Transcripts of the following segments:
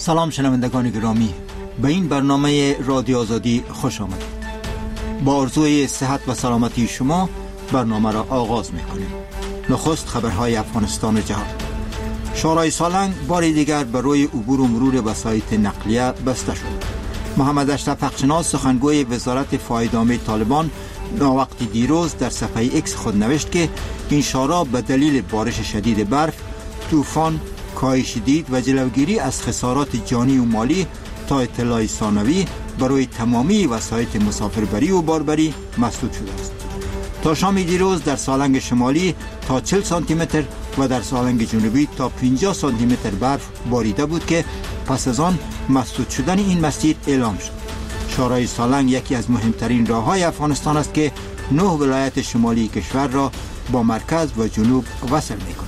سلام شنوندگان گرامی، به این برنامه رادیو آزادی خوش آمدید. با آرزوی صحت و سلامتی شما برنامه را آغاز می‌کنیم. نخست خبرهای افغانستان و جهان. شورای سالنگ بار دیگر بر روی عبور و مرور وسایط نقلیه بسته شد. محمد اشرف حقشناس سخنگوی وزارت فایده‌عامه طالبان ناوقتی دیروز در صفحه ایکس خود نوشت که این شورا به دلیل بارش شدید برف، طوفان، کاهش دید و جلوگیری از خسارات جانی و مالی تا اطلاع ثانوی برای تمامی وسایط مسافربری و باربری مسدود شده است. تا شام دیروز در سالنگ شمالی تا 40 سانتی متر و در سالنگ جنوبی تا 50 سانتی متر برف باریده بود که پس از آن مسدود شدن این مسیر اعلام شد. شورای سالنگ یکی از مهمترین راههای افغانستان است که 9 ولایت شمالی کشور را با مرکز و جنوب وصل می‌کند.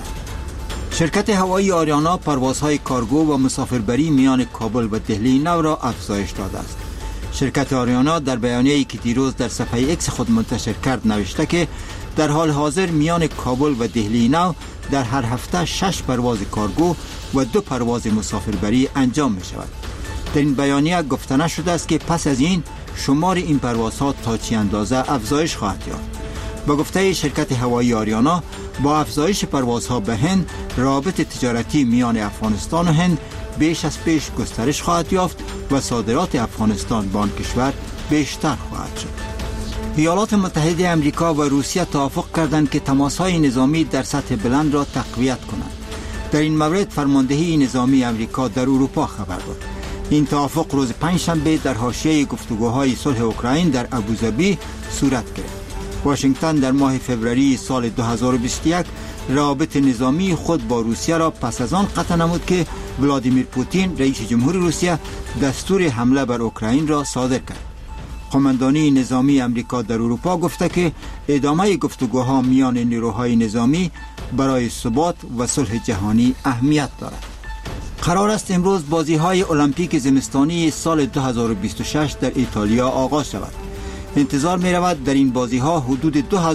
شرکت هوایی آریانا پروازهای کارگو و مسافربری میان کابل و دهلی نو را افزایش داده است. شرکت آریانا در بیانیه‌ای که دیروز در صفحه ایکس خود منتشر کرد نوشته که در حال حاضر میان کابل و دهلی نو در هر هفته 6 پرواز کارگو و 2 پرواز مسافربری انجام می شود. در این بیانیه گفته نشده است که پس از این شمار این پروازها تا چه اندازه افزایش خواهد یافت. با گفته شرکت هوایی آریانا، با افزایش پروازها به هند، روابط تجارتی میان افغانستان و هند بیش از پیش گسترش خواهد یافت و صادرات افغانستان به آن کشور بیشتر خواهد شد. ایالات متحده آمریکا و روسیه توافق کردند که تماس‌های نظامی در سطح بلند را تقویت کنند. در این مورد فرماندهی نظامی آمریکا در اروپا خبر داد. این توافق روز پنجشنبه در حاشیه گفتگوهای صلح اوکراین در ابوظبی صورت گرفت. واشنگتن در ماه فوریه سال 2021 روابط نظامی خود با روسیه را پس از آن قطع نمود که ولادیمیر پوتین رئیس جمهور روسیه دستور حمله بر اوکراین را صادر کرد. قماندانی نظامی آمریکا در اروپا گفته که ادامه گفتگوها میان نیروهای نظامی برای ثبات و صلح جهانی اهمیت دارد. قرار است امروز بازی‌های المپیک زمستانی سال 2026 در ایتالیا آغاز شود. انتظار می رود در این بازی‌ها حدود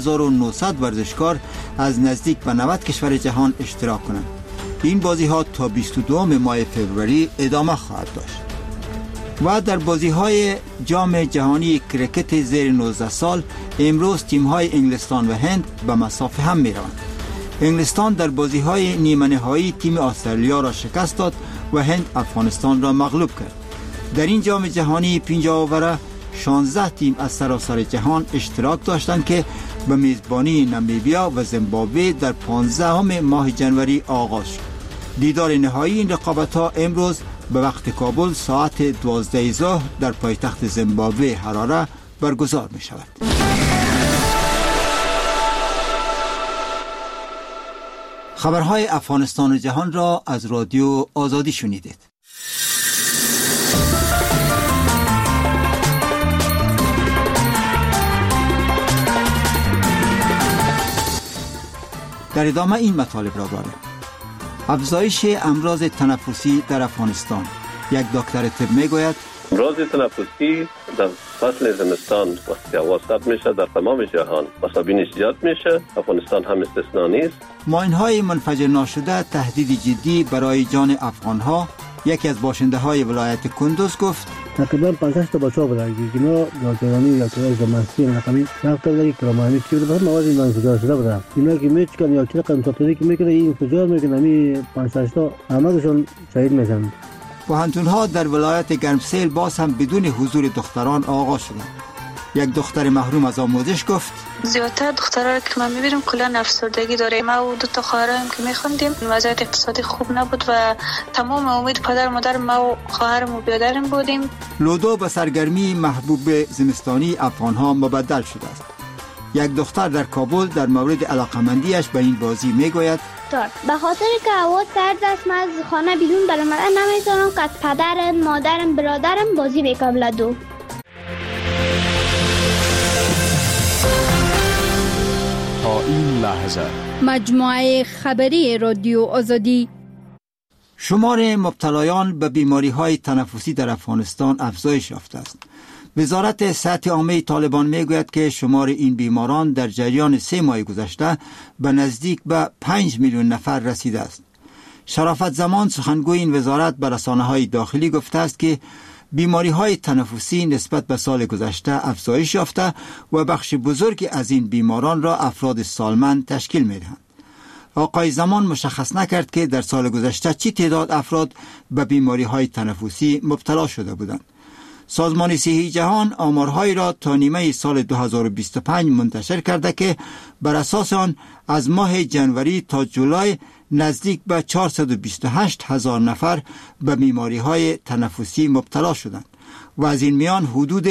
2900 ورزشکار از نزدیک به 90 کشور جهان اشتراک کنند. این بازی‌ها تا 22 ماه فوریه ادامه خواهد داشت. و در بازی‌های جام جهانی کرکت زیر 19 سال امروز تیم‌های انگلستان و هند به مسافه هم می‌روند. انگلستان در بازی‌های نیمه نهایی تیم استرالیا را شکست داد و هند افغانستان را مغلوب کرد. در این جام جهانی 50 اوره 16 تیم از سراسر جهان اشتراک داشتند که به میزبانی نامیبیا و زیمبابوه در 15 ماه جنوری آغاز شد. دیدار نهایی این رقابت‌ها امروز به وقت کابل ساعت 12 ظهر در پایتخت زیمبابوه هراره برگزار می شود. خبرهای افغانستان و جهان را از رادیو آزادی شنیدید. در ادامه این مطالب را داریم. افزایش امراض تنفسی در افغانستان. یک دکتر طب میگوید امراض تنفسی در فصل زمستان وقتی هوا سرد میشه در تمام جهان مصابینش زیاد میشه، افغانستان هم استثنا نیست. ماین‌های منفجر ناشده تهدید جدی برای جان افغان‌ها. یکی از باشنده‌های ولایت کندوز گفت تقریبا 50 تا بچه‌ها بودن که اینا نوجوانی یا کلاس زمستانی رقمی رفتن در کرمانی که به مواد منفجر شده بودن. اینا که میچکن یا چه کنترلی که میکنه این انفجار میکنه می 50 تا همه‌شون شهید میشن. پوهنتون‌ها در ولایت گرمسیل باز هم بدون حضور دختران آغاز شدند. یک دختر محروم از آموزش گفت زیادتر دخترها که من میبینم کلا افسردگی داره. ما و 2 تا خواهرم که میخوندیم وضعیت اقتصادی خوب نبود و تمام امید پدر و مادر ما و خواهرم و برادرم بودیم. لودو به سرگرمی محبوب زمستانی افغان‌ها مبدل شده است. یک دختر در کابل در مورد علاقمندیش به این بازی میگوید به خاطر که هوا سرد است من از خانه بیرون برآمدن نمیتونم که از پدرم، مادرم، برادرم بازی بکنم لودو. تا این لحظه مجموعه خبری رادیو آزادی. شمار مبتلایان به بیماری‌های تنفسی در افغانستان افزایش یافته است. وزارت صحت عامه طالبان میگوید که شمار این بیماران در جریان 3 ماه گذشته به نزدیک به 5 میلیون نفر رسیده است. شرافت زمان سخنگوی این وزارت به رسانه‌های داخلی گفته است که بیماری‌های تنفسی نسبت به سال گذشته افزایش یافته و بخش بزرگی از این بیماران را افراد سالمند تشکیل می‌دهند. آقای زمان مشخص نکرد که در سال گذشته چی تعداد افراد به بیماری‌های تنفسی مبتلا شده بودند. سازمان صحی جهان آمارهایی را تا نیمه سال 2025 منتشر کرده که بر اساس آن از ماه جنوری تا جولای نزدیک به 428,000 نفر به بیماری‌های تنفسی مبتلا شدند و از این میان حدود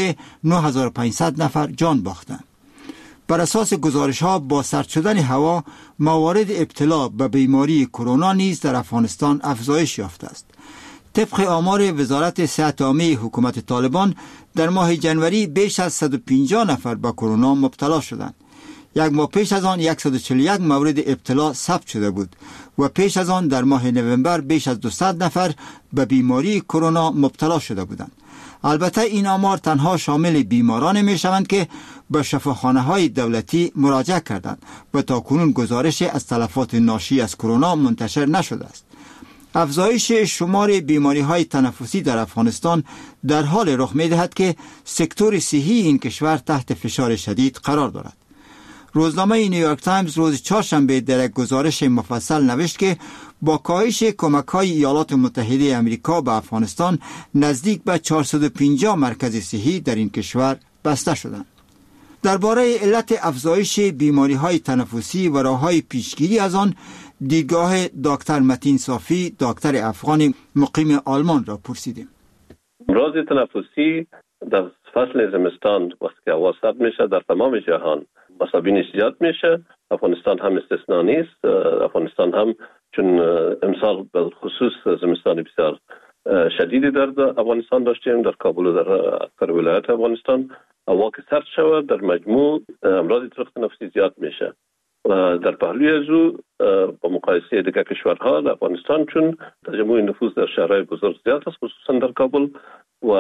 9,500 نفر جان باختند. بر اساس گزارش‌ها با سرد شدن هوا موارد ابتلا به بیماری کرونا نیز در افغانستان افزایش یافته است. طبق آمار وزارت صحت عامه حکومت طالبان در ماه جنوری بیش از 150 نفر به کرونا مبتلا شدند. یک ماه پیش از آن 141 مورد ابتلا ثبت شده بود و پیش از آن در ماه نوامبر بیش از 200 نفر به بیماری کرونا مبتلا شده بودند. البته این آمار تنها شامل بیماران می شوند که به شفاخانه‌های دولتی مراجعه کردند و تاکنون گزارش از تلفات ناشی از کرونا منتشر نشده است. افزایش شمار بیماری‌های تنفسی در افغانستان در حال رخ می‌دهد که سکتور صحی این کشور تحت فشار شدید قرار دارد. روزنامه نیویورک تایمز روز چهارشنبه در یک گزارش مفصل نوشت که با کاهش کمک‌های ایالات متحده آمریکا به افغانستان نزدیک به 450 مرکز صحی در این کشور بسته شدند. درباره علت افزایش بیماری‌های تنفسی و راه‌های پیشگیری از آن دیدگاه دکتر متین صافی، دکتر افغان مقیم آلمان را پرسیدیم. امراض تنفسی در فصل زمستان وقتی که هوا سرد میشه در تمام جهان مصابینش زیاد میشه. افغانستان هم استثنا نیست. افغانستان هم چون امسال به خصوص زمستان بسیار شدیدی در افغانستان داشتیم، در کابل و در اکثر ولایات افغانستان هوا که سرد شود در مجموع امراض تنفسی زیاد میشه و در پهلوی از او با مقایسه دیگر کشورها در افغانستان چون تجمع نفوذ در شهرهای بزرگ زیاد است خصوصا در کابل و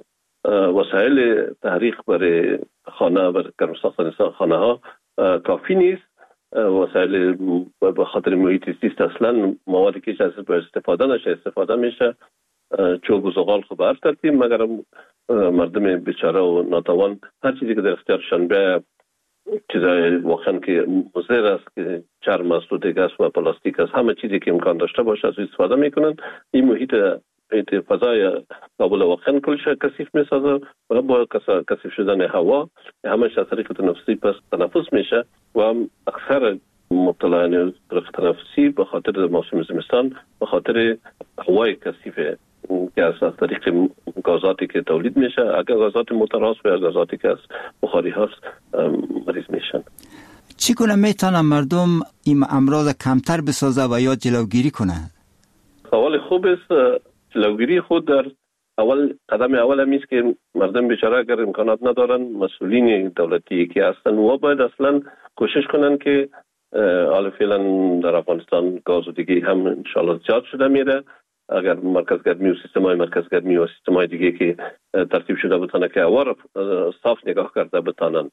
وسایل تحریک برای خانه و گرم ساختن خانه ها کافی نیست. وسایل به خاطر محیط زیست اصلا موادی که از استفاده نشه استفاده میشه، چوب و زغال خب هر ترتیب، مگر مردم بیچاره و ناتوان هر چیزی که در اختیارشان به چیزای واقعا که مضر است که چرم است و دیگه است و پلاستیک است، همه چیزی که امکان داشته باشه از استفاده میکنن. این محیط فضای کابل واقعا کلش کثیف میسازه و با کثیف شدن هوا همش از طریق تنفسی پس تنفس میشه و اکثر مبتلایان تنفسی به خاطر موسم زمستان به خاطر هوای کثیف که از طریق گازاتی که تولید میشه، اگر گازات متراس و گازاتی که از بخاری هست مریض میشن. چگونه میتونن مردم این امراض کمتر بسازه و یا جلوگیری کنه؟ سوال خوب است. جلوگیری خود در قدم اول همیست که مردم بیچاره اگر امکانات ندارن، مسئولین دولتی که هستن و باید اصلا کوشش کنن که حالا فعلا در افغانستان گاز و دیگه هم انشاءالله زیاد شده میره. اگر مرکزگرمی و سیستمای مرکزگرمی و سیستمای دیگه که ترتیب شده بتانه که هوا را صاف نگاه کرده بتانن،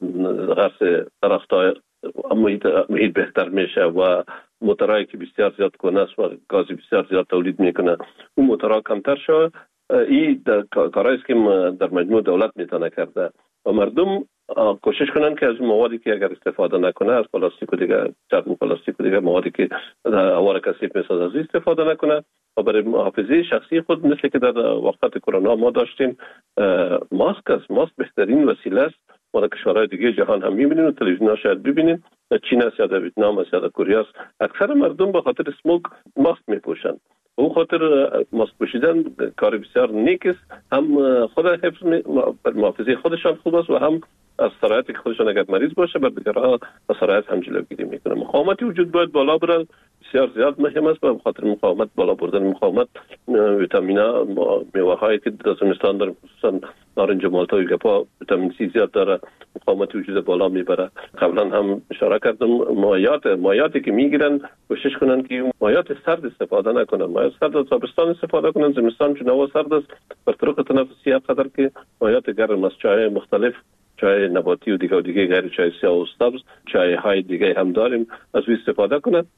غرس درختای محیط بهتر میشه و موتورایی که بسیار زیاد کنه است و گاز بسیار زیاد تولید میکنه اون موتورها کمتر شد. این کارهایی است که در مجموع دولت میتونه کرده و مردم کوشش کنن که از موادی که اگر استفاده نکنه، از پلاستیک و دیگه چرم پلاستیک و دیگه موادی که هوا را کثیف میسازه از استفاده نکنه و برای محافظه شخصی خود مثل که در وقت کرونا ما داشتیم ماسک است. ماسک بهترین وسیله است. ما در کشورهای دیگه جهان هم میبینیم و تلویزیون‌ها شاید ببینیم، در چین است یا در ویتنام است یا در کره است، اکثر مردم به خاطر اسموگ ماسک میپوشند. او خاطر ماسک پوشیدن کار بسیار نیک است، هم خود حفظ محافظه خودشان خوب است و هم از سرایت که خودشان اگر مریض باشه بر دیگرها از سرایت هم جلوگیری میکنه. مقاومتی وجود باید بالا بره، بسیار زیاد مهم است. و خاطر مقاومت بالا بردن مقاومت ویتامینا میوه هایی که در زمستان داریم خصوصا نارنج و مالتا و گپا ویتامین سی زیاد داره، مقاومت وجود بالا میبره. قبلا هم اشاره کردم مایاتی که میگیرن کوشش کنن که مایات سرد استفاده نکنن، مایات سرد از تابستان استفاده کنن. زمستان چون هوا سرد است بر طرق تنفسی قدر که مایات گرم از چای مختلف، چای نباتی و دیگه غیر چای سیاه و سبز، چای های دیگه هم داریم، از او استفاده کنن.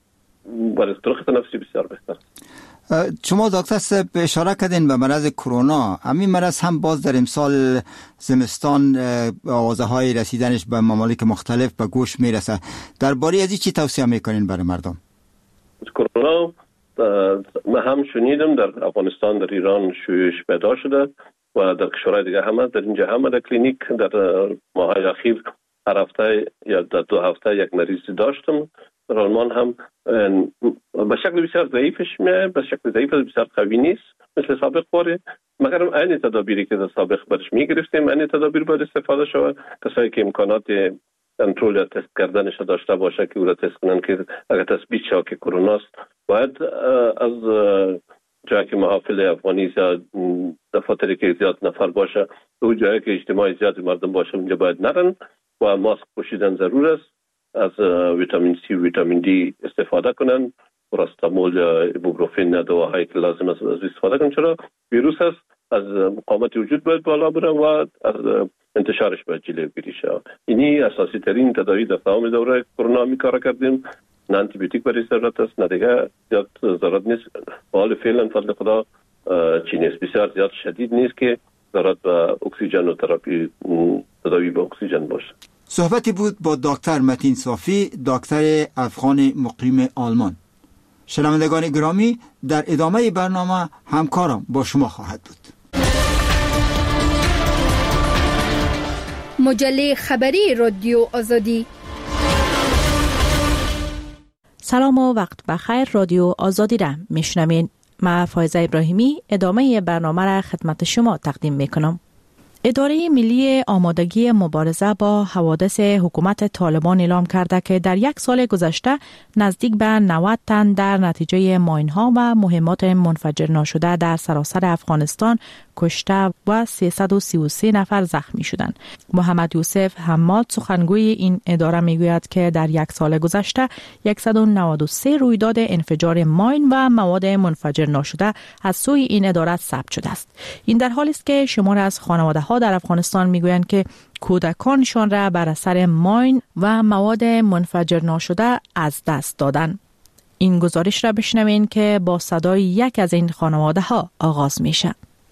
برای سرخ تنفسی بسیار بهتر. شما دکتر صاحب اشاره کردین به مرض کرونا. همین مرض هم باز در امسال زمستان آوازهای رسیدنش به ممالک مختلف به گوش میرسه. درباره از این چی توصیه میکنین برای مردم؟ کرونا من هم شنیدم در افغانستان، در ایران شیوعش پیدا شده و در کشورهای دیگه هم در اینجا هم در کلینیک در ماهای اخیر هر هفته یا در 2 هفته یک مریض داشتم. در آلمان هم به شکل بسیار ضعیفش میاد، به شکل ضعیف بسیار قوی نیست مثل سابق باره، مگر این تدابیری که در سابق برش میگرفتیم این تدابیر باید استفاده شود. کسایی که امکانات کنترل یا تست کردنش داشته باشه که او را تست کنن که اگر تثبیت شود که کروناست، باید از جایی که محافل افغانی زیاد دفاتری که زیاد نفر باشه، او جایی که اجتماع زیاد مردم باشه اونجا باید نرن و ماسک پوشیدن ضرور است. از ویتامین سی و ویتامین دی استفاده کنن، پاراستامول یا ایبوپروفن دواهایی که لازم است از استفاده کنن، چرا ویروس است از مقاومت وجود باید بالا بره و از انتشارش باید جلوگیری شود. اینی اساسی ترین تداوی در تمام دوره کرونا می کار کردیم. نه آنتی بیوتیک برای ضرورت است، نه دیگه زیاد ضرورت نیست. حال فعلا فضل خدا چی نیست، بسیار زیاد شدید نیست که ضرورت به اکسیژن و تراپی تداوی با اکسیژن باشه. صحبتی بود با دکتر متین صافی، دکتر افغان مقیم آلمان. شنوندگان گرامی، در ادامه برنامه همکارم با شما خواهد بود. مجله خبری رادیو آزادی. سلام و وقت بخیر. رادیو آزادی را میشنوین. من فایزه ابراهیمی ادامه برنامه را خدمت شما تقدیم میکنم. اداره ملی آمادگی مبارزه با حوادث حکومت طالبان اعلام کرده که در 1 سال گذشته نزدیک به 90 تن در نتیجه ماین‌ها و مهمات منفجر ناشده در سراسر افغانستان کشته و 333 نفر زخمی شدند. محمد یوسف حماد سخنگوی این اداره میگوید که در 1 سال گذشته 193 رویداد انفجار ماین و مواد منفجر ناشده از سوی این اداره ثبت شده است. این در حالی است که شمار از خانواده‌ها در افغانستان میگویند که کودکانشان را بر اثر ماین و مواد منفجر ناشده از دست دادند. این گزارش را بشنوین که با صدای یک از این خانواده‌ها آغاز میشه.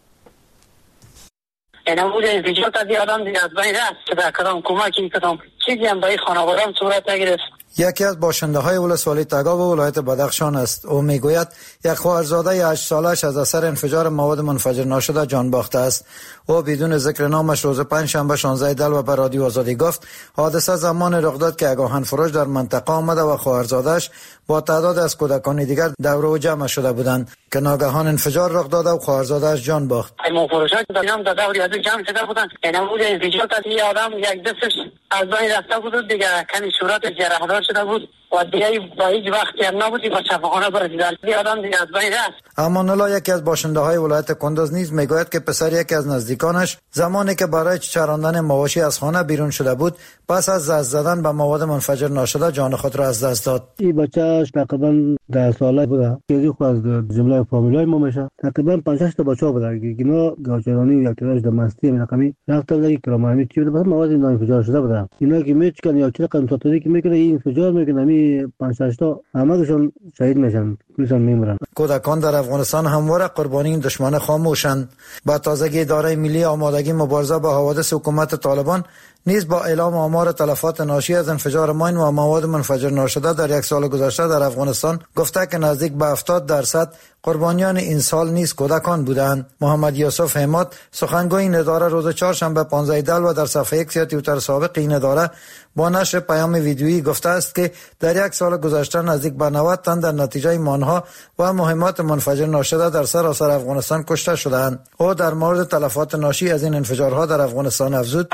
نمود انفجار تا آدم دیگه از بین رفت که در کدام کمکی کدام چیزی هم برای خانواده‌ام صورت نگرفت. یکی از باشنده‌های ولسوالی تگاو و ولایت بدخشان است. او میگوید یک خواهرزاده 8 سالش از اثر انفجار مواد منفجر ناشده جان باخته است. او بدون ذکر نامش روز پنجشنبه 16 دلو به رادیو آزادی گفت حادثه زمان رخ داد که آگاهان فروش در منطقه آمده و خواهرزاده‌اش با تعداد از کودکان دیگر دور و جمع شده بودند که ناگهان انفجار رخ داد و خواهرزاده‌اش جان باخت. ایمون فروشات دادم دور از جمع شده بودند. نمود انفجار تا آدم یک دستش از بین رفته بود دیگه، کمی صورت جراح شده بود و دیگه با هیچ وقت هم نبودی با شفاخانه برسیدن. دی آدم دیگه از بین رفت. امان الله یکی از باشنده‌های ولایت کندز نیز میگوید که پسر یکی از نزدیکانش زمانی که برای چراندن مواشی از خانه بیرون شده بود پس از دست زدن به مواد منفجر ناشده جان خود را از دست داد. این بچه‌اش تقریبا 10 ساله بود که خود از جمله فامیلای ما میشه. تقریبا 5-6 تا بچه‌ها بودن که اینا گاوچرانی یا تراش دمستی رقمی رفته بود که کرامانی چی بود مواد انفجار شده بود. اینا که میچکن یا چه کنترلی که میکنه این انفجار میکنه می 5-6 تا همه‌شون شهید میشن، کلیشون میمیرن. کودکان در افغانستان همواره قربانی این دشمن خاموشند. با تازگی اداره ملی آمادگی مبارزه با حوادث حکومت طالبان نیز با اعلام آمار تلفات ناشی از انفجار ماین و مواد منفجر ناشده در 1 سال گذشته در افغانستان گفته که نزدیک به 70% قربانیان این سال نیز کودکان بودند. محمد یوسف حماد سخنگوی این اداره روز چهارشنبه 15 دلو در صفحه ایکس یا توییتر سابق این اداره با نشر پیام ویدیویی گفته است که در 1 سال گذشته نزدیک به 90 تن در نتیجه مانها و مهمات منفجر ناشده در سراسر افغانستان کشته شدند. او در مورد تلفات ناشی از این انفجارها در افغانستان افزود: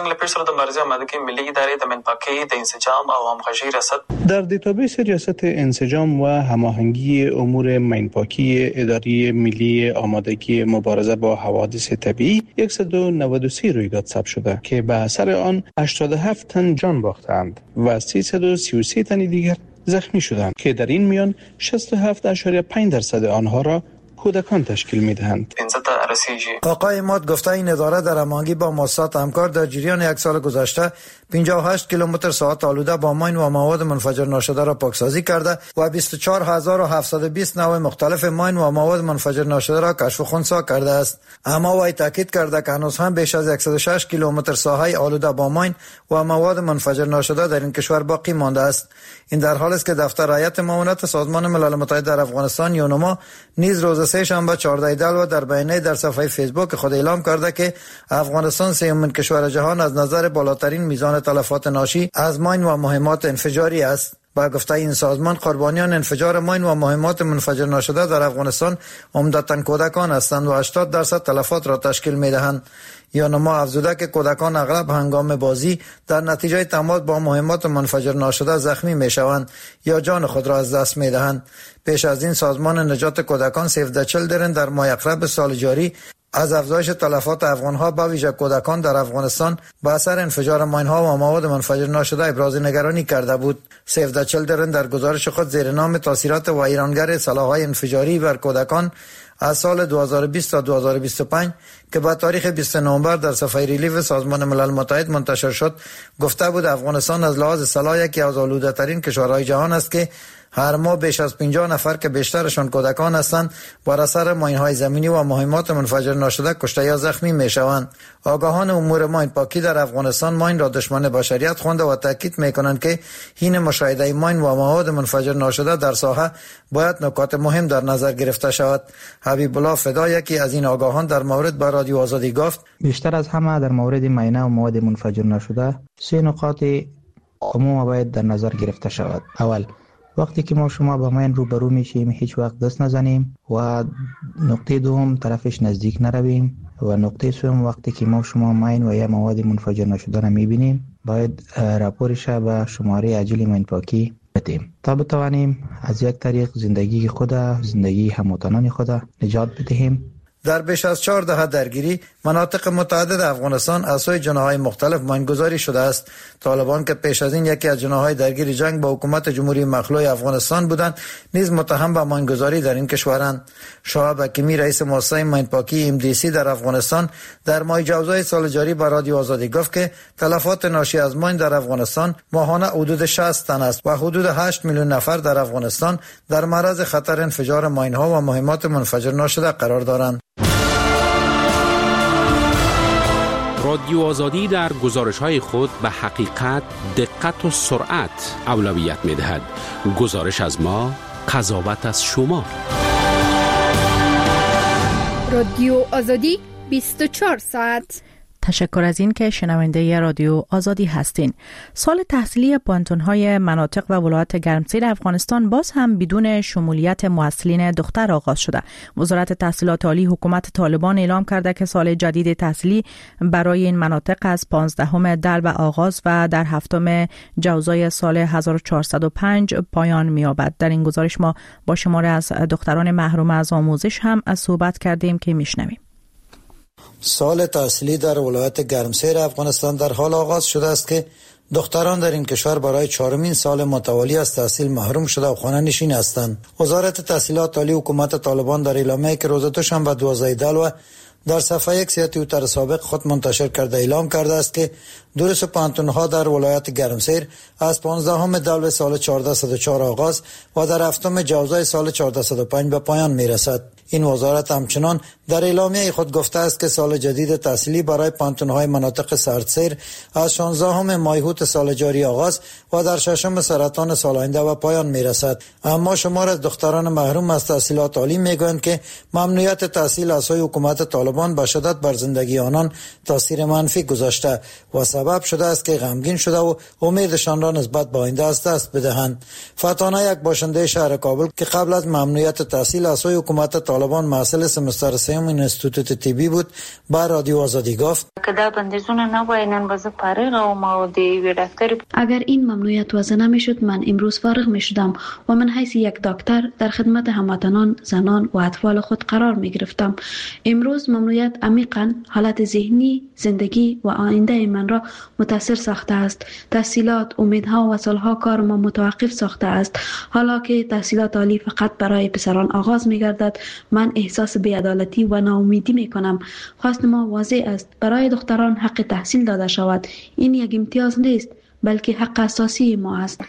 در دیتابیس ریاست انسجام و هماهنگی امور مینپاکی اداره ملی آمادگی مبارزه با حوادث طبیعی 193 رویداد ثبت شده که به اثر آن 87 تن جان باختند و 333 تن دیگر زخمی شدند که در این میان 67.5% آنها را کودکان تشکیل می‌دهند. آقای مات گفته این اداره در هماهنگی با مؤسسات همکار در جریان یک سال گذشته 58 کیلومتر ساعت آلوده با ماین و مواد منفجر ناشده را پاکسازی کرده و 24720 نوع مختلف ماین و مواد منفجر ناشده را کشف و خنثی کرده است. اما وی تاکید کرده که هنوز هم بیش از 106 کیلومتر ساحه آلوده با ماین و مواد منفجر ناشده در این کشور باقی مانده است. این در حالی است که دفتر هیئت معاونت سازمان ملل متحد در افغانستان یونما نیز روز سه‌شنبه 14 دلو در بیانیه در صفحه فیسبوک خود اعلام کرده که افغانستان سومین کشور جهان از نظر بالاترین میزان تلفات ناشی از ماین و مهمات انفجاری است. با گفته این سازمان قربانیان انفجار ماین و مهمات منفجر ناشده در افغانستان عمدتاً کودکان هستند و 80% تلفات را تشکیل می‌دهند. یونما افزوده که کودکان اغلب هنگام بازی در نتیجه تماس با مهمات منفجر ناشده زخمی میشوند یا جان خود را از دست میدهند. پیش از این سازمان نجات کودکان سیو د چیلدرن در ماه اکتبر سال جاری از افزایش تلفات افغان‌ها به ویژه کودکان در افغانستان به اثر انفجار ماین‌ها و مواد منفجر ناشده ابراز نگرانی کرده بود. سیو د چیلدرن در گزارش خود زیر نام تاثیرات ویرانگر سلاح‌های انفجاری بر کودکان از سال 2020 تا 2025 که با تاریخ 20 نوامبر در صفحه ریلیف سازمان ملل متحد منتشر شد گفته بود افغانستان از لحاظ سلاح یکی از آلوده‌ترین کشورهای جهان است که هر ماه بیش از 50 نفر که بیشترشان کودکان هستند بر اثر ماین‌های زمینی و مهمات منفجر ناشده کشته یا زخمی میشوند. آگاهان امور ماین پاکی در افغانستان ماین را دشمن بشریت خوانده و تاکید میکنند که حین مشاهده ماین و مواد منفجر ناشده در ساحه باید نکات مهم در نظر گرفته شود. حبیب الله فدا یکی از این آگاهان در مورد با رادیو آزادی گفت بیشتر از همه در مورد ماینه و مواد منفجر ناشده 3 نقاط عموم باید در نظر گرفته شود. اول، وقتی که ما شما با ماین روبرو میشیم هیچ وقت دست نزنیم و نقطه دوم طرفش نزدیک نرویم و نقطه سوم وقتی که ما شما ماین و یا مواد منفجر ناشده را میبینیم باید راپورش به شماره عاجل ماین پاکی بدیم تا بتوانیم از یک طریق زندگی خود زندگی هموطنان خود نجات بدهیم. در بیش از 4 دهه درگیری مناطق متعدد افغانستان از سوی جناح‌های مختلف ماینگذاری شده است. طالبان که پیش از این یکی از جناح‌های درگیری جنگ با حکومت جمهوری مخلوع افغانستان بودند نیز متهم به ماینگذاری در این کشورند. شعیب حکیمی رئیس مؤسسه ماینپاکی MDC در افغانستان در ماه جوزای سال جاری با رادیو آزادی گفت که تلفات ناشی از ماین در افغانستان ماهانه حدود 60 تن است و حدود 8 میلیون نفر در افغانستان در معرض خطر انفجار ماین‌ها و مهمات منفجر ناشده قرار دارند. رادیو آزادی در گزارش‌های خود به حقیقت، دقت و سرعت اولویت می‌دهد. گزارش از ما، قضاوت از شما. رادیو آزادی 24 ساعت. تشکر از این که شنونده رادیو آزادی هستین. سال تحصیلی پانتون‌های مناطق و ولایت گرمسیر افغانستان باز هم بدون شمولیت مؤثرین دختر آغاز شده. وزارت تحصیلات عالی حکومت طالبان اعلام کرده که سال جدید تحصیلی برای این مناطق از 15 دلو آغاز و در 7 جوزای سال 1405 پایان می‌یابد. در این گزارش ما با شماری از دختران محروم از آموزش هم از صحبت کردیم که میشنویم. سال تحصیلی در ولایت گرمسیر افغانستان در حال آغاز شده است که دختران در این کشور برای 4مین سال متوالی از تحصیل محروم شده و خانه نشین هستند. وزارت تحصیلات عالی حکومت طالبان در اعلامیه‌ای که روز دوشنبه 12 دلو در صفحه یک توییتر سابق خود منتشر کرده اعلام کرده است که دروس پانتون‌ها در ولایت گرمسیر از 15 دلو سال 1404 آغاز و در 7 جوزای سال 1405 به پایان می‌رسد. این وزارت همچنان در اعلامیه خود گفته است که سال جدید تحصیلی برای پانتون‌های مناطق سردسیر از 16 ماه هوت سال جاری آغاز و در 6 سرطان سال آینده به پایان می‌رسد. اما شمار از دختران محروم از تحصیلات عالی می‌گویند که ممنوعیت تحصیل از سوی حکومت طالبان به شدت بر زندگی آنان تاثیر منفی گذاشته و سبب شده است که غمگین شده و امیدشان را نسبت به آینده از دست بدهند. فتانه یک باشنده شهر کابل که قبل از ممنوعیت تحصیل از سوی حکومت طالبان محصل سمستر سوم اینستیتوت طبی بود با رادیو آزادی گفت اگر این ممنوعیت وضع نمیشد من امروز فارغ میشدم و من حیث یک دکتر در خدمت هموطنان زنان و اطفال خود قرار می گرفتم. امروز ممنوعیت عمیقاً حالت ذهنی، زندگی و آینده من را متاثر ساخته است. تحصیلات، امیدها و سالها کار ما متوقف ساخته است. حالا که تحصیلات عالی فقط برای پسران آغاز می گردد من احساس بی‌عدالتی و ناامیدی میکنم. خواست ما واضح است برای دختران حق تحصیل داده شود. این یک امتیاز نیست بلکه حق اساسی ما است.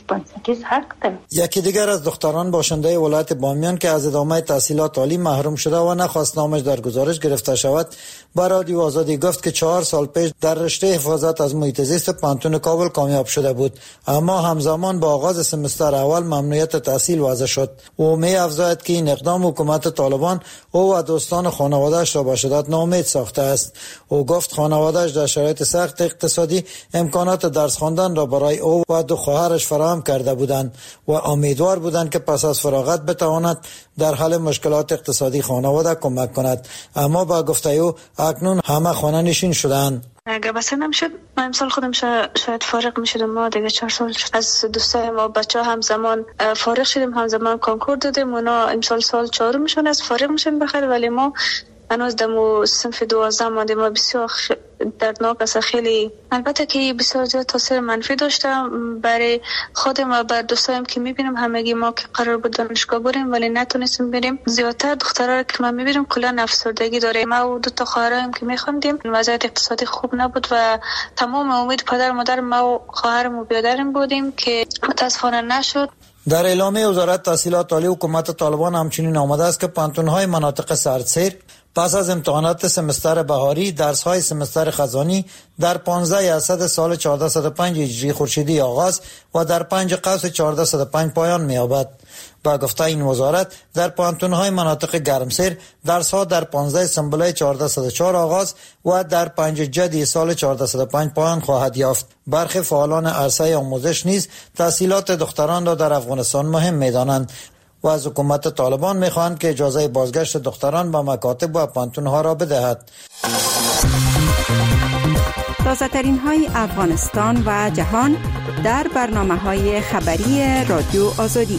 یکی دیگر از دختران باشنده ولایت بامیان که از ادامه تحصیلات عالی محروم شده و نخواست نامش در گزارش گرفته شود با رادیو آزادی گفت که 4 سال پیش در رشته حفاظت از محیط زیست پانتون کابل کامیاب شده بود، اما همزمان با آغاز سمستر اول ممنوعیت تحصیل وضع شد. او می افزاید که این اقدام حکومت طالبان او و دوستان خانواده‌اش را به شدت ناامید ساخته است. او گفت خانواده‌اش در شرایط سخت اقتصادی امکانات درس خواندن را برای او و 2 خواهرش فراهم کرده بودند و امیدوار بودند که پس از فراغت بتواند در حل مشکلات اقتصادی خانواده کمک کند، اما با گفته او اکنون همه خانه نشین شدند. اگر بس نمیشد من امسال خودم شاید فارغ میشدم. ما دیگه 4 سال از دوستای ما بچه همزمان فارغ شدیم، همزمان کنکور دادیم. اونا امسال سال 4 میشن از فارغ میشن بخیر، ولی ما هنوز دمو صنف 12 ماندیم و بسیار دردناک است. خیلی البته که بسیار زیاد تاثیر منفی داشته برای خودم و بر دوستایم که میبینم. همگی ما که قرار بود دانشگاه بریم ولی نتونستیم بریم. زیادتر دخترها که من میبینم کلا افسردگی داره. ما و 2 خواهرام که میخوندیم وضعیت اقتصادی خوب نبود و تمام امید پدر مادر ما و خواهرم و برادرم بودیم که متاسفانه نشد. در اعلامیه وزارت تحصیلات عالی حکومت طالبان همچنین آمده است که پانتون‌های مناطق سردسیر پس از امتحانات سمستر بهاری درس‌های سمستر خزانی در 15 اسد سال 1405 هجری خورشیدی آغاز و در 5 قوس 1405 پایان می‌یابد. با گفته این وزارت در پانتون‌های مناطق گرمسیر درس‌ها در 15 سنبله 1404 آغاز و در 5 جدی سال 1405 پایان خواهد یافت. برخی فعالان عرصه آموزش نیز تحصیلات دختران را در افغانستان مهم می‌دانند و از حکومت طالبان می‌خواهند که اجازه بازگشت دختران به مکاتب و پانتون‌ها را بدهد. تازه‌ترین های افغانستان و جهان در برنامه‌های خبری رادیو آزادی.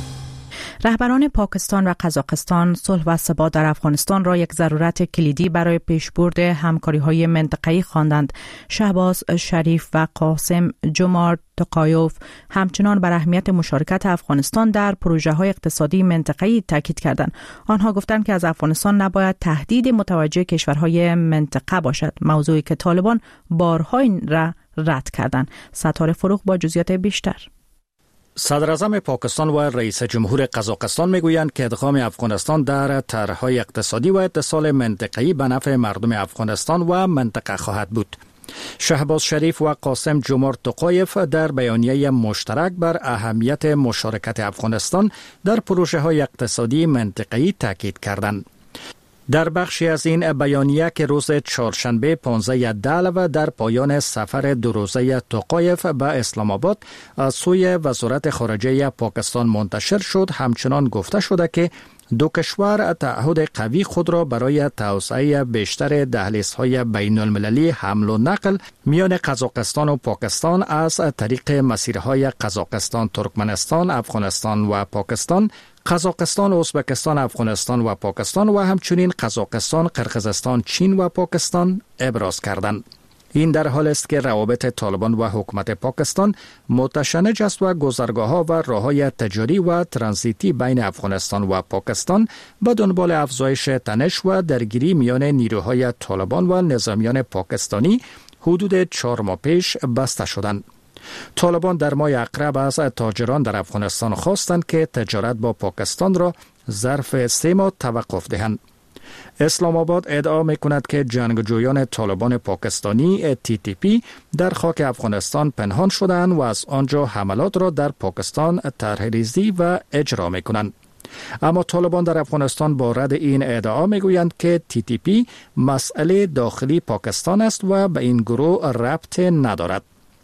رهبران پاکستان و قزاقستان صلح و ثبات در افغانستان را یک ضرورت کلیدی برای پیشبرد همکاری‌های منطقه‌ای خواندند. شهباز شریف و قاسم جمار توقایف همچنان بر اهمیت مشارکت افغانستان در پروژه‌های اقتصادی منطقه‌ای تاکید کردند. آنها گفتند که از افغانستان نباید تهدید متوجه کشورهای منطقه باشد، موضوعی که طالبان بارها این را رد کردند. ستاره فروغ با جزئیات بیشتر. صدر اعظم پاکستان و رئیس جمهور قزاقستان میگویند که ادغام افغانستان در طرح‌های اقتصادی و اتصال منطقه‌ای به نفع مردم افغانستان و منطقه خواهد بود. شهباز شریف و قاسم جمار توقایف در بیانیه مشترک بر اهمیت مشارکت افغانستان در پروژه‌های اقتصادی منطقه‌ای تاکید کردند. در بخشی از این بیانیه که روز چهارشنبه 15 دلو در پایان سفر 2 روزه توقایف به اسلام آباد از سوی وزارت خارجه پاکستان منتشر شد، همچنان گفته شده که 2 کشور تعهد قوی خود را برای توسعه بیشتر دهلیزهای بین المللی حمل و نقل میان قزاقستان و پاکستان از طریق مسیرهای قزاقستان، ترکمنستان، افغانستان و پاکستان، قزاقستان، ازبکستان، افغانستان و پاکستان و همچنین قزاقستان، قرقیزستان، چین و پاکستان ابراز کردند. این در حال است که روابط طالبان و حکومت پاکستان متشنج است و گذرگاه‌ها و راه‌های تجاری و ترانزیتی بین افغانستان و پاکستان به دنبال افزایش تنش و درگیری میان نیروهای طالبان و نظامیان پاکستانی حدود 4 ماه پیش بسته شدند. طالبان در ماه اقرب از تاجران در افغانستان خواستند که تجارت با پاکستان را ظرف 3 ماه توقف دهند. اسلام آباد ادعا می‌کند که جنگجویان طالبان پاکستانی TTP در خاک افغانستان پنهان شدند و از آنجا حملات را در پاکستان طرح‌ریزی و اجرا می‌کنند. اما طالبان در افغانستان با رد این ادعا میگویند که TTP مسئله داخلی پاکستان است و به این گروه ربط ندارد.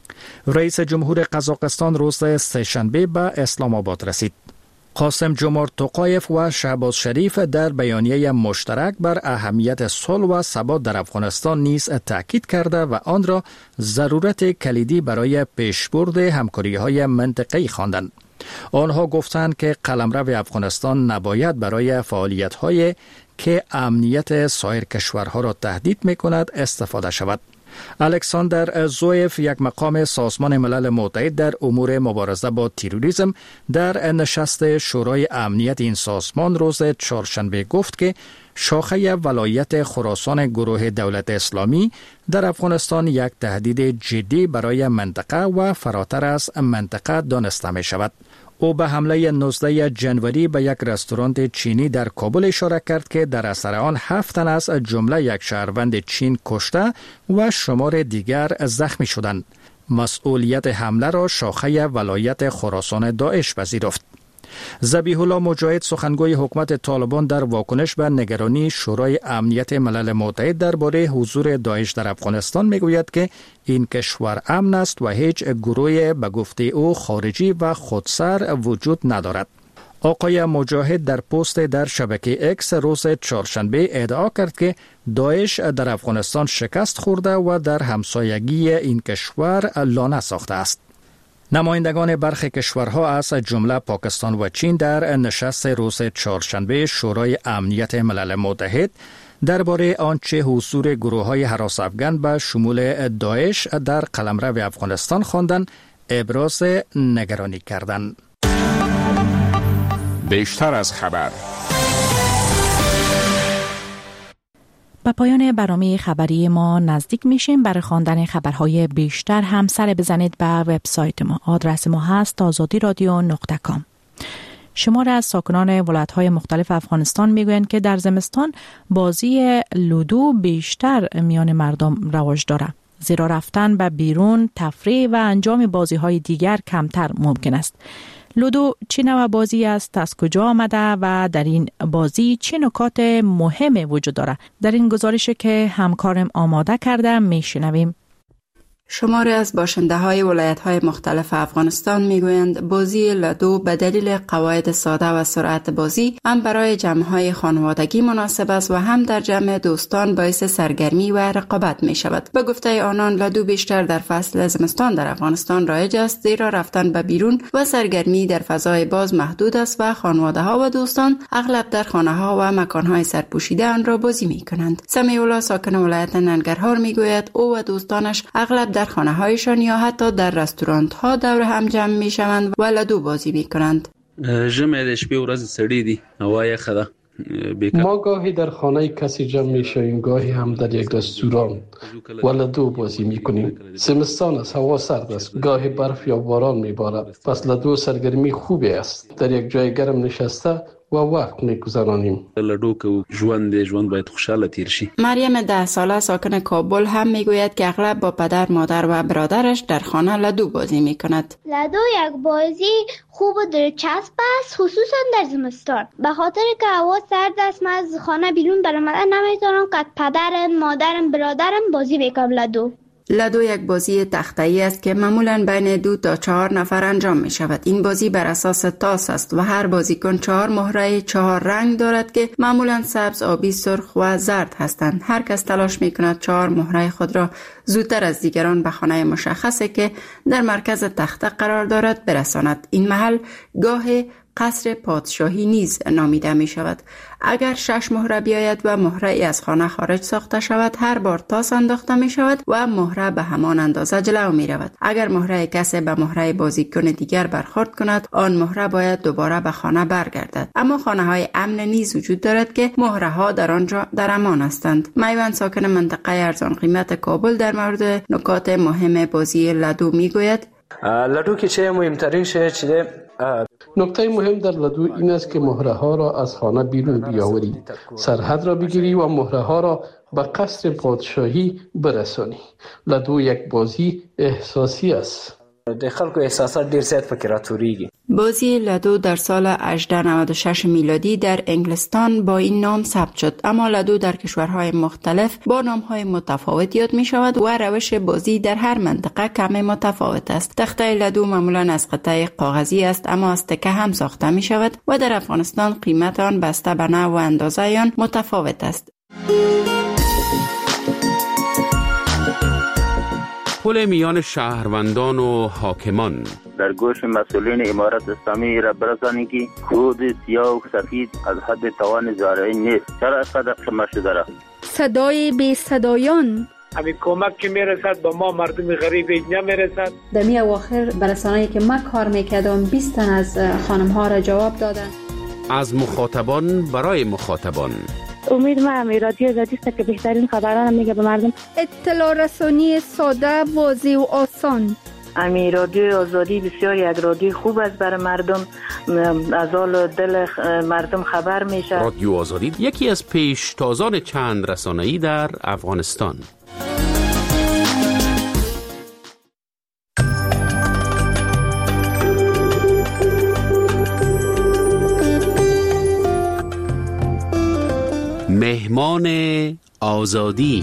رئیس جمهور قزاقستان روز سه‌شنبه به اسلام آباد رسید. قاسم جمار توقایف و شهباز شریف در بیانیه مشترک بر اهمیت صلح و ثبات در افغانستان نیز تاکید کرده و آن را ضرورت کلیدی برای پیشبرد همکاری‌های منطقه‌ای خواندند. آنها گفتند که قلمرو افغانستان نباید برای فعالیت‌های که امنیت سایر کشورها را تهدید می‌کند استفاده شود. الکساندر زویف، یک مقام سازمان ملل متحد در امور مبارزه با تروریسم، در نشست شورای امنیت این سازمان روز چهارشنبه گفت که شاخه ولایت خراسان گروه دولت اسلامی در افغانستان یک تهدید جدی برای منطقه و فراتر از منطقه دانسته می شود. او به حمله 19 جنوری به یک رستوران چینی در کابل اشاره کرد که در اثر آن 7 تن از جمله یک شهروند چین کشته و شمار دیگر زخمی شدند. مسئولیت حمله را شاخه ولایت خراسان داعش پذیرفت. ذبیح الله مجاهد، سخنگوی حکومت طالبان، در واکنش به نگرانی شورای امنیت ملل متحد درباره حضور داعش در افغانستان میگوید که این کشور امن است و هیچ گروه به گفته او خارجی و خودسر وجود ندارد. آقای مجاهد در پست در شبکه اکس روز چهارشنبه ادعا کرد که داعش در افغانستان شکست خورده و در همسایگی این کشور لانه ساخته است. نمایندگان برخی کشورها از جمله پاکستان و چین در نشست روز چهارشنبه شورای امنیت ملل متحد درباره آنچه حضور گروه‌های هراس افغان به شمول داعش در قلمرو افغانستان خواندند ابراز نگرانی کردند. بیشتر از خبر. به پایان برنامه خبری ما نزدیک میشیم. برای خواندن خبرهای بیشتر هم سر بزنید به وبسایت ما. آدرس ما هست azadiradio.com. شمار از ساکنان ولایت‌های مختلف افغانستان میگویند که در زمستان بازی لودو بیشتر میان مردم رواج دارد. زیرا رفتن به بیرون، تفریح و انجام بازی‌های دیگر کمتر ممکن است. لودو چه نوع بازی است، از کجا آمده و در این بازی چه نکات مهم وجود دارد؟ در این گزارشی که همکارم آماده کرده میشنویم. شماری از باشنده‌های ولایت‌های مختلف افغانستان میگویند بازی لودو به دلیل قواعد ساده و سرعت بازی هم برای جمع‌های خانوادگی مناسب است و هم در جمع دوستان باعث سرگرمی و رقابت می‌شود. به گفته آنان لودو بیشتر در فصل زمستان در افغانستان رایج است، زیرا رفتن به بیرون و سرگرمی در فضای باز محدود است و خانواده‌ها و دوستان اغلب در خانه‌ها و مکان‌های سرپوشیده آن را بازی می‌کنند. سمیع الله، ساکن ولایت ننگرهار، میگوید او و دوستانش اغلب در خانه‌هایشان یا حتی در رستوران‌ها دور هم جمع می‌شوند و لودو بازی می‌کنند. ژمی د شپې ورځې سړې دي، هوا یخه ده. ما گاهی در خانه کسی جمع می‌شویم، گاهی هم در یک رستوران و لودو بازی می‌کنیم. زمستان است، هوا سرد است، گاهی برف یا باران می‌بارد. پس لودو سرگرمی خوبی است. در یک جای گرم نشسته و وقت می‌گذرانیم. لودو که ژوند باید خوشحاله تیر شي. مریم 10 ساله ساکن کابل هم میگوید که اغلب با پدر، مادر و برادرش در خانه لودو بازی می‌کند. لودو یک بازی خوب و دلچسب است، خصوصا در زمستان. به خاطر که هوا سرد است، من از خانه بیرون برآمدن نمیتونم که پدرم، مادرم، برادرم بازی بکنم لودو. لودو یک بازی تخته‌ای است که معمولاً بین 2 تا 4 نفر انجام می شود. این بازی بر اساس تاس است و هر بازیکن 4 مهره 4 رنگ دارد که معمولاً سبز، آبی، سرخ و زرد هستند. هر کس تلاش می کند 4 مهره خود را زودتر از دیگران به خانه مشخصی که در مرکز تخته قرار دارد برساند. این محل گاه قصر پادشاهی نیز نامیده می شود. اگر 6 مهره بیاید و مهره ای از خانه خارج ساخته شود، هر بار تاس انداخته می شود و مهره به همان اندازه جلو می رود. اگر مهره کسی به مهره بازیکن دیگر برخورد کند، آن مهره باید دوباره به خانه برگردد. اما خانه های امن نیز وجود دارد که مهره ها در آنجا در امان هستند. میوان، ساکن منطقه ارزان قیمت کابل، در مورد نکات مهم بازی لودو می گوید. لودو که چه مهمترین شی چیه؟ نکته مهم در لودو این است که مهره ها را از خانه بیرون بیاوری، سرحد را بگیری و مهره ها را به قصر پادشاهی برسانی. لودو یک بازی احساسی است. د خلکو احساسات ډیر زیات پکې راټولیږي. بازی لودو در سال 1896 میلادی در انگلستان با این نام ثبت شد، اما لودو در کشورهای مختلف با نامهای متفاوت یاد می شود و روش بازی در هر منطقه کمی متفاوت است. تخته لودو معمولا از قطعه کاغذی است، اما از تکه هم ساخته می شود و در افغانستان قیمت آن بسته به نوع و اندازه آن متفاوت است. پل میان شهروندان و حاکمان در گوش مسئولین امارت اسلامی را برسانید که خود سیاه و سفید از حد توان زارعین نیست. چرا اینقدر شما شده را؟ صدای بی صدایان همین کمک که میرسد به ما مردم غریب نمیرسد. در می اواخر برسانه‌ای که من کار میکردم 20 تن از خانم ها را جواب دادن. از مخاطبان برای مخاطبان. امید من رادیو آزادی است که بهترین خبران میگه به مردم. اطلاع رسانی ساده، واضح و آسان. امی رادیو آزادی بسیار یک رادیو خوب است برای مردم، از حال دل مردم خبر میشه. رادیو آزادی یکی از پیشتازان چند رسانه‌ای در افغانستان. مهمان آزادی.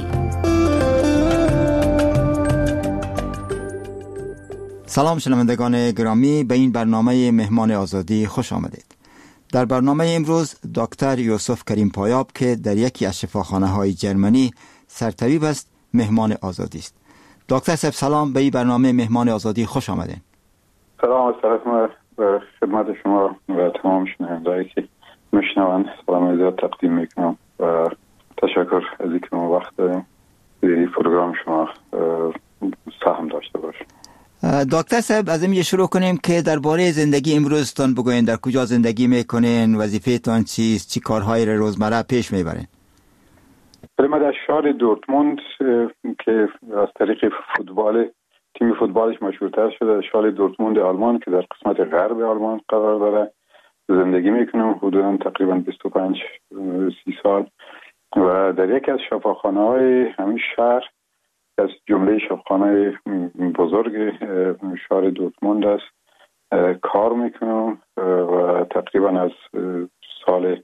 سلام شنوندگان گرامی، به این برنامه مهمان آزادی خوش آمدید. در برنامه امروز دکتر یوسف کریم پایاب که در یکی از شفاخانه‌های جرمنی سرطبیب است مهمان آزادی است. دکتر صاحب سلام، به این برنامه مهمان آزادی خوش آمدید. سلام علیکم به خدمت شما و تمام شنوندهایی که میشنوند سلام زیاد تقدیم میکنم و تشکر از اینکه ما وقت داریم در پروگرام شما سهم داشته باشیم. دکتر صاحب از این شروع کنیم که درباره زندگی امروزتان بگوین. در کجا زندگی میکنین؟ وظیفه‌تان چیست؟ چی کارهایی را روزمره پیش میبرین؟ من در شهر دورتموند که از طریق فوتبال تیم فوتبالش مشهورتر شده، شهر دورتموند آلمان که در قسمت غرب آلمان قرار داره زندگی میکنم حدودا تقریبا 25-30 سال و در یکی از شفاخانه‌های همین شهر از جمله شفاخانه بزرگ شهر دورتموند است کار میکنم و تقریبا از سال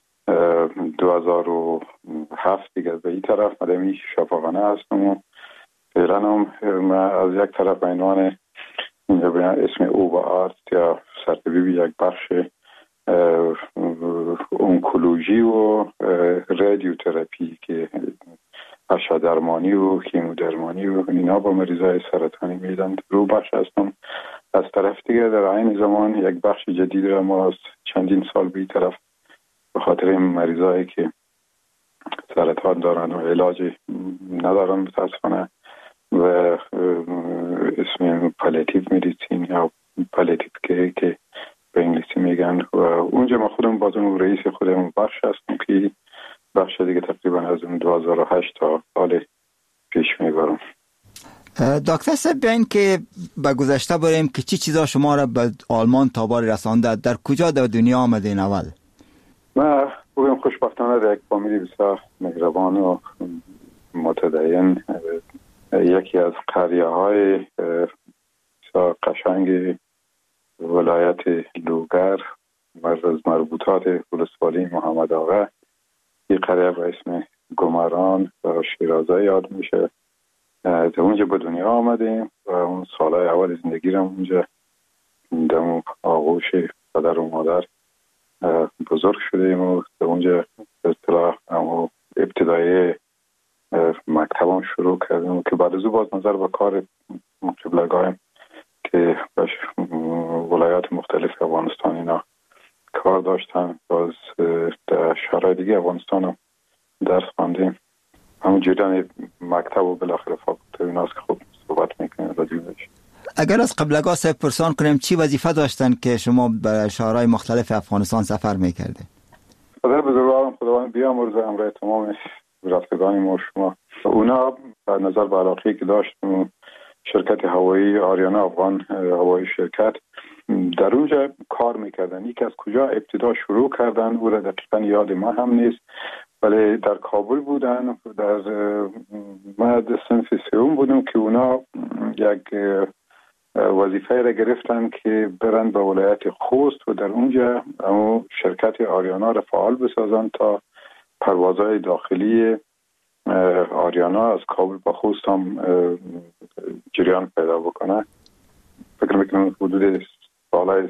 2007 دیگه به این طرف مدمی شفاخانه هستم و فعلا هم از یک طرف به عنوان اسم او و آرت یا سرطبیب یک بخش اونکولوژی و رادیوتراپی که اشعه درمانی و کیمودرمانی و اینا با مریضای سرطانی میدن رو بخش هستم. از طرف دیگه در عین زمان یک بخش جدید را ما از چندین سال به این طرف به خاطر این مریضایی که سرطان دارن و علاج ندارن متاسفانه و اسم پالیاتیو مدیسین یا پالیاتیو که به انگلیسی میگن و اونجا ما خودم بازم رئیس خودم بخش هستم که بخش دیگه تقریبا از 2008 تا سال پیش میبرم. دکتر صاحب بیاین که به گذشته بریم که چی چیزا شما را به آلمان تابار رسانده؟ در کجا در دنیا آمدین اول؟ من بگم خوشبختانه در یک فامیلی بسیار مهربان و متدین یکی از قریه های بسیار قشنگ ولایت لوگر از مربوطات ولسوالی محمد آقا، این قریه به اسم گمران و شیرازه یاد میشه. در اونجا به دنیا آمدیم و اون سالهای اول زندگی رو اونجا در آغوش پدر و مادر بزرگ شدیم و در اونجا به اصطلاح ابتدایی مکتبم شروع کردیم که بعد از او باز نظر به کار قبلگاهیم که ولایات مختلف افغانستان اینا کار داشتن، باز در شهرهای دیگه افغانستان هم درس خواندیم. همون جریان مکتب و بالاخره فاکولته ایناست که خوب صحبت میکنیم راجعش. اگر از قبلگاه صاحب پرسان کنیم چی وظیفه داشتن که شما به شهرهای مختلف افغانستان سفر میکرده؟ پدر بزرگوارم خداوند بیامرزه همراه تمام رفتگان ما شما، اونا در نظر به علاقه‌ای که داشتن شرکت هوایی آریانا افغان هوایی شرکت در اونجا کار میکردن. یکی از کجا ابتدا شروع کردن او را دقیقا یاد ما هم نیست، ولی در کابل بودن. در ما صنف سوم بودم که اونا یک وظیفه را گرفتن که برن به ولایت خوست و در اونجا شرکت آریانا را فعال بسازن تا پروازهای داخلی آریانا از کابل به خوست هم جریان پیدا بکنه. فکر میکنم حدود سالهای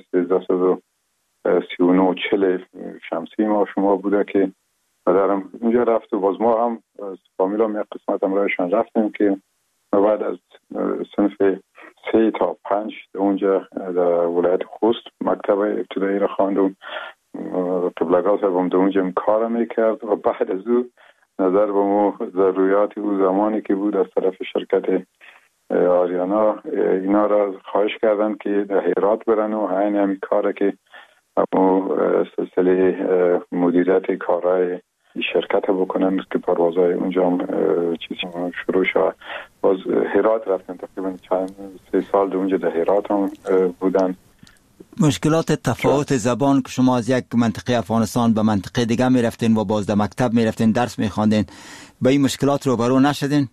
1339 40 شمسی ما شما بوده که پدرم اونجا رفت و باز ما هم از فامیل هم یک قسمت هم رایشان رفتیم که بعد از صنف 3 تا 5 اونجا در ولایت خوست مکتب ابتدایی را خواندم. قبلگاه صاحبم در اونجا کار میکرد و بعد از او نظر به مو ضروریات او زمانی که بود از طرف شرکت آریانا اینا را خواهش کردن که در هرات برن و همین کاره که سلسله مدیریت کارهای شرکت بکنن که پروازهای اونجا شروع شد. باز هرات رفتن، تقریبا 3 سال در اونجا در هرات هم بودن. مشکلات تفاوت زبان که شما از یک منطقه افغانستان به منطقه دیگه می رفتین و باز در مکتب می رفتین درس می خواندین، به این مشکلات روبرو نشدین؟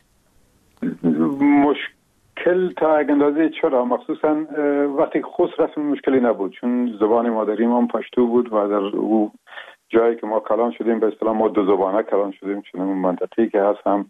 مشکل تا یک اندازه چرا، مخصوصا وقتی خود رفتیم مشکلی نبود چون زبان مادری ما پشتو بود و در او جایی که ما کلان شدیم به اصطلاح ما 2 زبانه کلان شدیم، چون اون منطقه‌ای که هست هم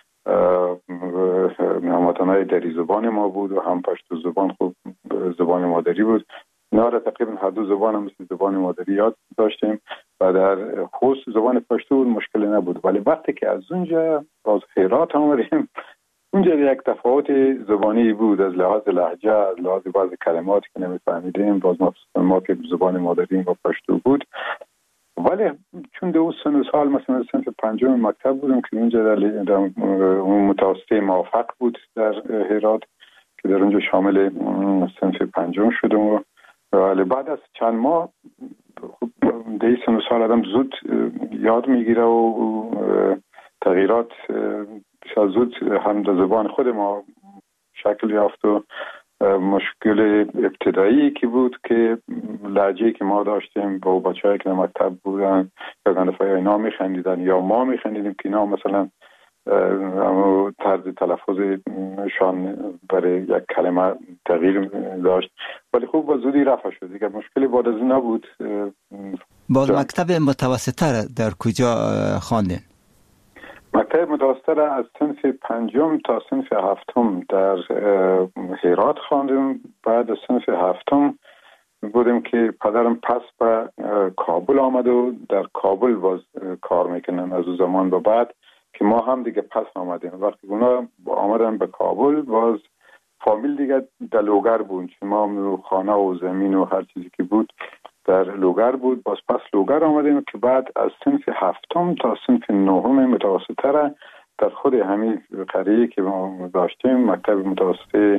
هموطنای دری زبان ما بود و هم پشتو زبان خوب زبان مادری بود. اینا را تقریبا هر 2 زبان هم مثل زبان مادری یاد داشتیم و در خصوص زبان پشتو بود مشکلی نبود. ولی وقتی که از اونجا باز هرات آمدیم اونجا یک تفاوت زبانی بود از لحاظ لهجه، از لحاظ بعضی کلماتی که نمیفهمیدیم، باز ما که زبان مادری و پشتو بود. ولی چون در اون سن و سال مثلا صنف 5 مکتب بودم که اونجا در متوسطه موفق بود در هرات که در اونجا شامل صنف 5 شدم. ولی بعد از چند ماه خب در این سن و سال آدم زود یاد میگیره و تغییرات زود هم در زبان خود ما شکل یافت و مشکل ابتدایی که بود که لهجه‌ای که ما داشتیم با بچه‌ای که در مکتب بودن یا گندفای اینا میخندیدن یا ما میخندیدیم که اینا مثلا طرز تلفظشان برای یک کلمه تغییر داشت. ولی خوب با زودی رفع شد دیگه، مشکلی بعد از این نبود. باز مکتب متوسطه در کجا خواندین؟ مکتب متوسطه را از صنف 5 تا صنف 7 در هرات خواندم. بعد از صنف 7 بودیم که پدرم پس به کابل آمد و در کابل باز کار میکنن. از اون زمان به بعد که ما هم دیگه پس آمدیم، وقتی اونا آمدن به کابل باز فامیل دیگه در لوگر بود، چون ما خانه و زمین و هر چیزی که بود در لوگر بود. باز پس لوگر آمدیم که بعد از صنف 7 تا صنف 9 متوسطه را در خود همین قریه که ما داشتیم مکتب متوسط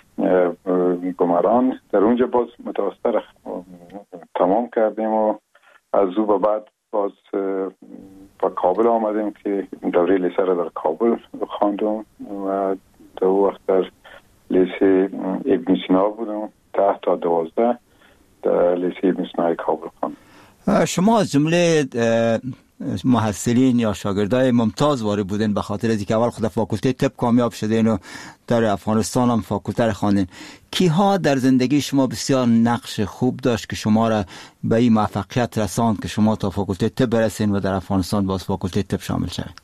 گمران در اونجا باز متوسطه را تمام کردیم و از او به بعد باز با کابل آمدیم که دوره لیسه را در کابل خواندم و در وقت در لیسه ابن سینا بودم 10 تا 12 در لیسه ابن سینا کابل خواندم. شما از جمله محصلین یا شاگردای ممتاز وارد بودین به خاطر از اینکه اول خود فاکولته طب کامیاب شدین و در افغانستان هم فاکولته را خواندین. کیها در زندگی شما بسیار نقش خوب داشت که شما را به این موفقیت رساند که شما تا فاکولته طب برسین و در افغانستان باز فاکولته طب شامل شوید؟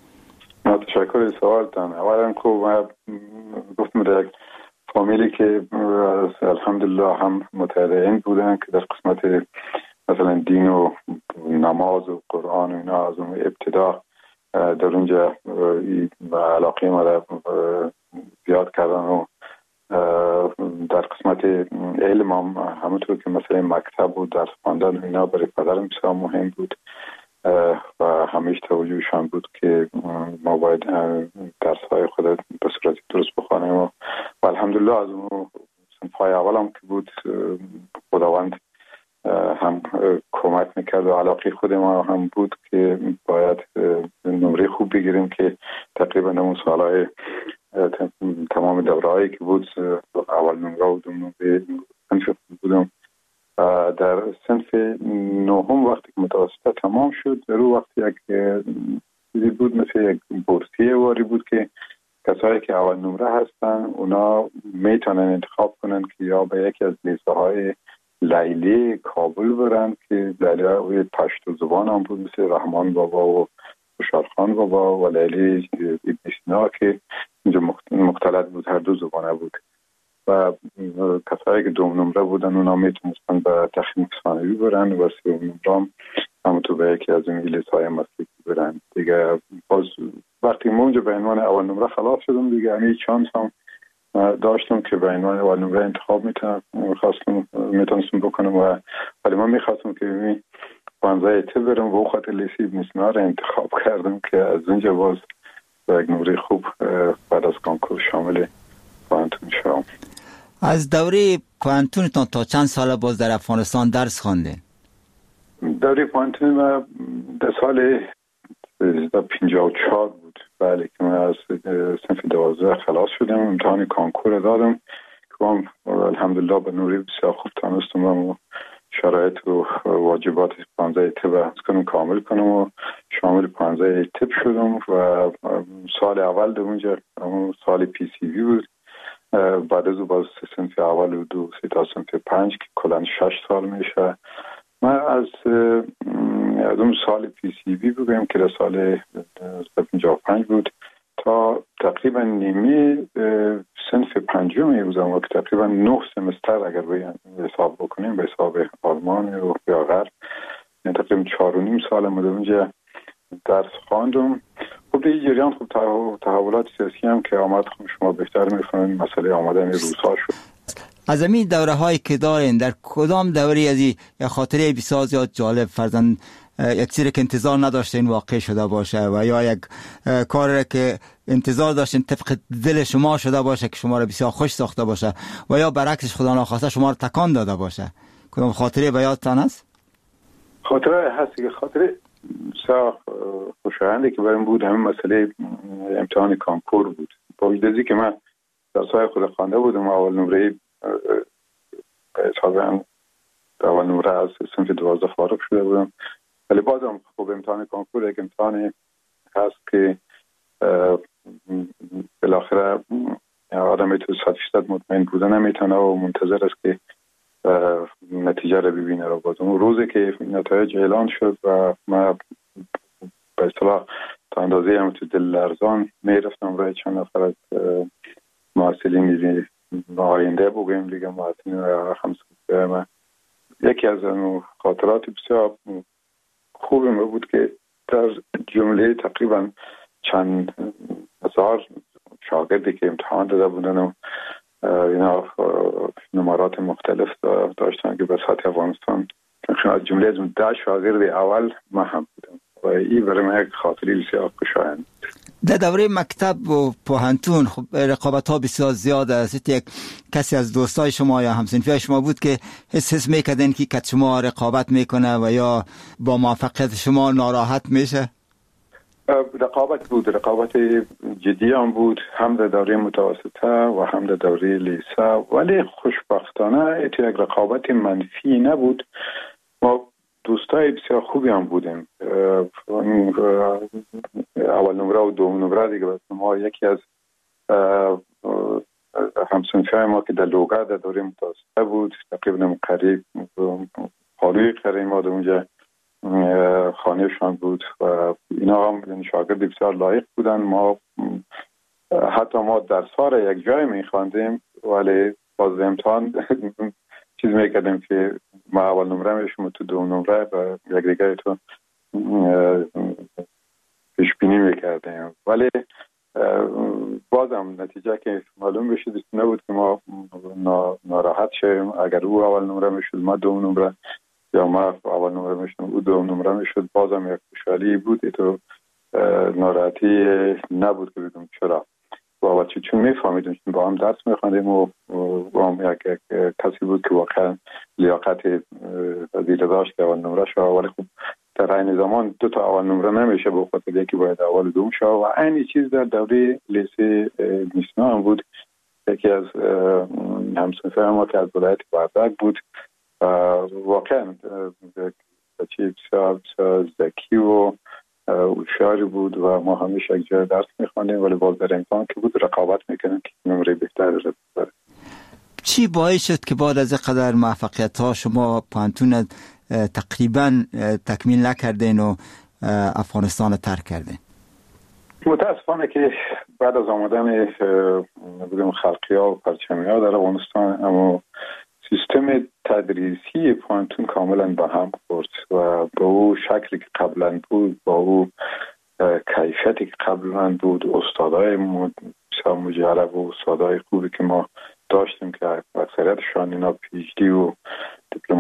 تشکر سوالتان. اولا خوب گفتم در یک فامیلی که الحمدلله هم متدین بودن که در قسمت مثلا دین و نماز و قرآن و اینا از اون ابتدا در اونجا علاقه ما را زیاد کردن و در قسمت علم هم همونطور که مثلا مکتب و درس خواندن و اینا برای پدرم بسیار مهم بود و همیشه توجهشان بود که ما باید درس‌های خود به صورت درست بخوانیم و الحمدلله از اون صنف‌های اول هم که بود خداوند هم کمک میکرد و علاقه خود ما هم بود که باید نمره خوب بگیریم که تقریبا اون سالهای تمام دوره‌ای که بود اول نمره و دوم نمره صنف بودم. در صنف 9 وقتی که متوسطه تمام شد در اون وقت یک چیزی بود مثل یک بورسیه واری بود که کسایی که اول نمره هستن اونا میتونن انتخاب کنن که یا به یکی از لیسه‌های لیلی کابل برن که لیلی پشتو زبان هم بود مثل رحمان بابا و خوشحالخان بابا و لیلی ابن سینا که اینجا مختلط بود، هر 2 زبانه بود و کسایی که 2 نمره بودن اونا میتونستن به تخنیک ثانوی برن و 3 نمره هم همونطور به یکی از این لیسه‌های مسلکی برن دیگه. باز وقتی ما اونجا به عنوان اول نمره خلاص شدم دیگه همین چانس هم داشتم که به عنوان اول نمره انتخاب میتونستم بکنم ولی من میخواستم که پانزه تب برم و خاطر لیسی ابن سینا را انتخاب کردم که از اونجا باز با یک نمره خوب بعد از کنکور شامل پانتون شدم. از دوره پانتونتان تا چند سال باز در افغانستان درس خوانده؟ دوره پانتون ما در سال 54 بود. بله که من از صنف 12 خلاص شدم، امتحان کانکور دادم که من الحمدلله به نمره بسیار خوب تانستم و شرایط و واجبات 15 تب کنم کامل کنم و شامل 15 تب شدم و سال اول در اونجا سال پی سی وی بود. بعد از او باز صنف اول و 2 تا صنف 5 که کلاً 6 سال میشه. من از اون سال پی سی وی بگویم که در سال 55 بود تا تقریبا نیمه صنف پنجم بودم که تقریبا 9 سمستر اگر حساب بکنیم به حساب آلمان و یا غرب، یعنی تقریبا 4.5 سال من اونجا درس خواندم. خب دیگه جریان خب تحولات سیاسی هم که آمد، خب شما بهتر میفهمید، مسئله آمدن روس‌ها شد. از این دوره هایی که دارین در کدام دوره از این خاطره بسیار زیاد جالب فرزن یک چیزی که انتظار نداشتین واقع شده باشه و یا یک کاری که انتظار داشتین طبق دل شما شده باشه که شما را بسیار خوش ساخته باشه و یا برعکسش خدا ناخواسته شما را تکان داده باشه، کدام خاطره به یادتان است؟ خاطره هستی که خاطره بسیار خوشایندی که برام بود همین مسئله امتحان کانکور بود. با وجودی که من درس‌های خود خوانده بودم، اول نمره حساباً اول نمره از صنف 12 فارغ شده بودم، ولی بازم خب امتحان کانکور یک امتحانی هست که بالاخره آدم تو 100% مطمئن بوده نمیتونه و منتظر است که نتیجه رو ببینه. رو بازم روزی که نتایج اعلان شد و من به اصطلاح تا اندازه هم تو دل لرزان میرفتم برای چند نفر از محصلین آینده بگویم دیگه محصلین همسایه من. یکی از خاطرات بسیار خوبی ما بود که در جمله تقریبا چند هزار شاگردی که امتحان داده بودن و اینا نمرات مختلف داشتن که به سطح افغانستان از جمله از اون 10 شاگرد اول ما هم بودم و این برای من یک خاطری بسیار خوشایند. در دوره مکتب و پوهنتون خب رقابت ها بسیار زیاد است. یک کسی از دوستای شما یا همسنفی شما بود که حس میکردن که کت شما رقابت میکنه و یا با موفقیت شما ناراحت میشه؟ رقابت بود، رقابت جدی هم بود، هم در دوره متوسطه و هم در دوره لیسه، ولی خوشبختانه یک رقابت منفی نبود. ما دوستای بسیار خوبی هم بودیم. اول نمره و دوم نمره دیگه ما یکی از همسنفیای ما که در لوگا در دوره متوسطه بود تقریبا قریب پالوی قریب ما در اونجا خانهشان بود و اینا هم شاگرد بسیار لایق بودن. ما حتی ما درس‌ها را یک جای می‌خواندیم ولی باز امتحان چیز میکردیم که ما اول نمره میشم تو دوم نمره و یک دیگه تو پیش بینی میکردیم، ولی بازم نتیجه که معلوم بشه نبود که ما ناراحت شیم. اگر او اول نمره میشد ما دوم نمره یا ما اول نمره میشدم او دوم نمره میشد، بازم یک خوشحالی بود. تو ناراحتی نبود که بگم چرا و چون میفهمیدیم چون با هم درس میخواندیم و با هم یک کسی بود که واقعا لیاقت وزیر داشت که اول نمره شد، ولی خب در این زمان 2 تا اول نمره نمیشه به خاطر یکی باید اول دوم شد و این چیز در دوره لیسه نیسنا هم بود. یکی از همسنفه ما که از ولایت وردک بود واقعا بچه بسیار ذکی و هوشیاری بود و ما همیشه یک جای درس میخواندیم ولی باز در امتحان که بود رقابت میکنیم که نمره بهتر رو ببریم. چی باعث شد که بعد از قدر موفقیت ها شما پانتون تقریبا تکمیل نکردین و افغانستان ترک کردین؟ متاسفانه که بعد از آمدن بگم خلقی ها و پرچمی ها در افغانستان اما سیستم تدریسی پانتون کاملا به هم خورد و با او شکلی که قبلا بود، با او کیفیتی که قبلا بود، استادای مجرب و استادای خوبی که ما داشتیم که اکثریتشان اینا پی‌اچ‌دی و دیپلم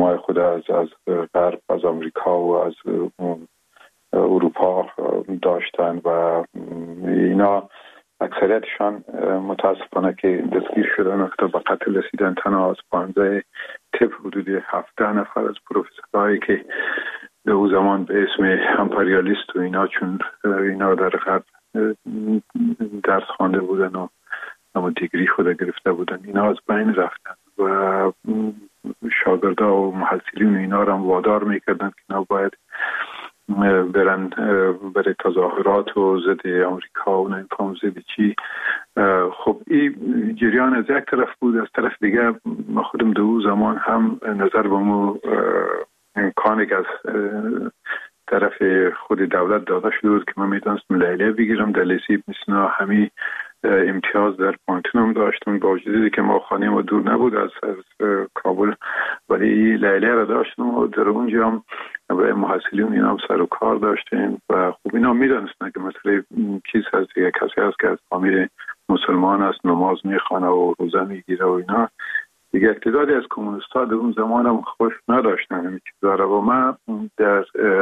همسایه‌های خود از غرب، از آمریکا و از اروپا داشتن و اینا اکثریتشان متاسفانه که دستگیر شدن و به قتل رسیدن. تنها از 15 طب حدود 17 نفر از پروفسورهایی که به او زمان به اسم امپریالیست و اینا، چون اینا در غرب درس خوانده بودن و اما دیگری خود گرفته بودن، اینا از بین رفتن و شاگردا و محصلین اینا را وادار میکردن که اینا باید برن برای تظاهرات و ضد آمریکا و نمیفهم ضد چی. خب این جریان از یک طرف بود. از طرف دیگه ما خودم دو زمان هم نظر به مو امکانی که از طرف خود دولت داده شده بود که من میتونستم لیلیه بگیرم در لیسه ابن سینا. همین امتیاز در پانتون هم داشتم، با وجودی که ما خانه ما دور نبود از کابل، ولی لیلیه را داشتم و در اونجا هم برای محصلین اینا هم سر و کار داشتیم و خب اینا میدانستن که مثلا چیز هست، یک کسی هست که از فامیل مسلمان است، نماز میخوانه و روزه میگیره و اینا. دیگه اقتداری از کمونیست ها در اون زمان هم خوش نداشتن همین چیزا را. و من در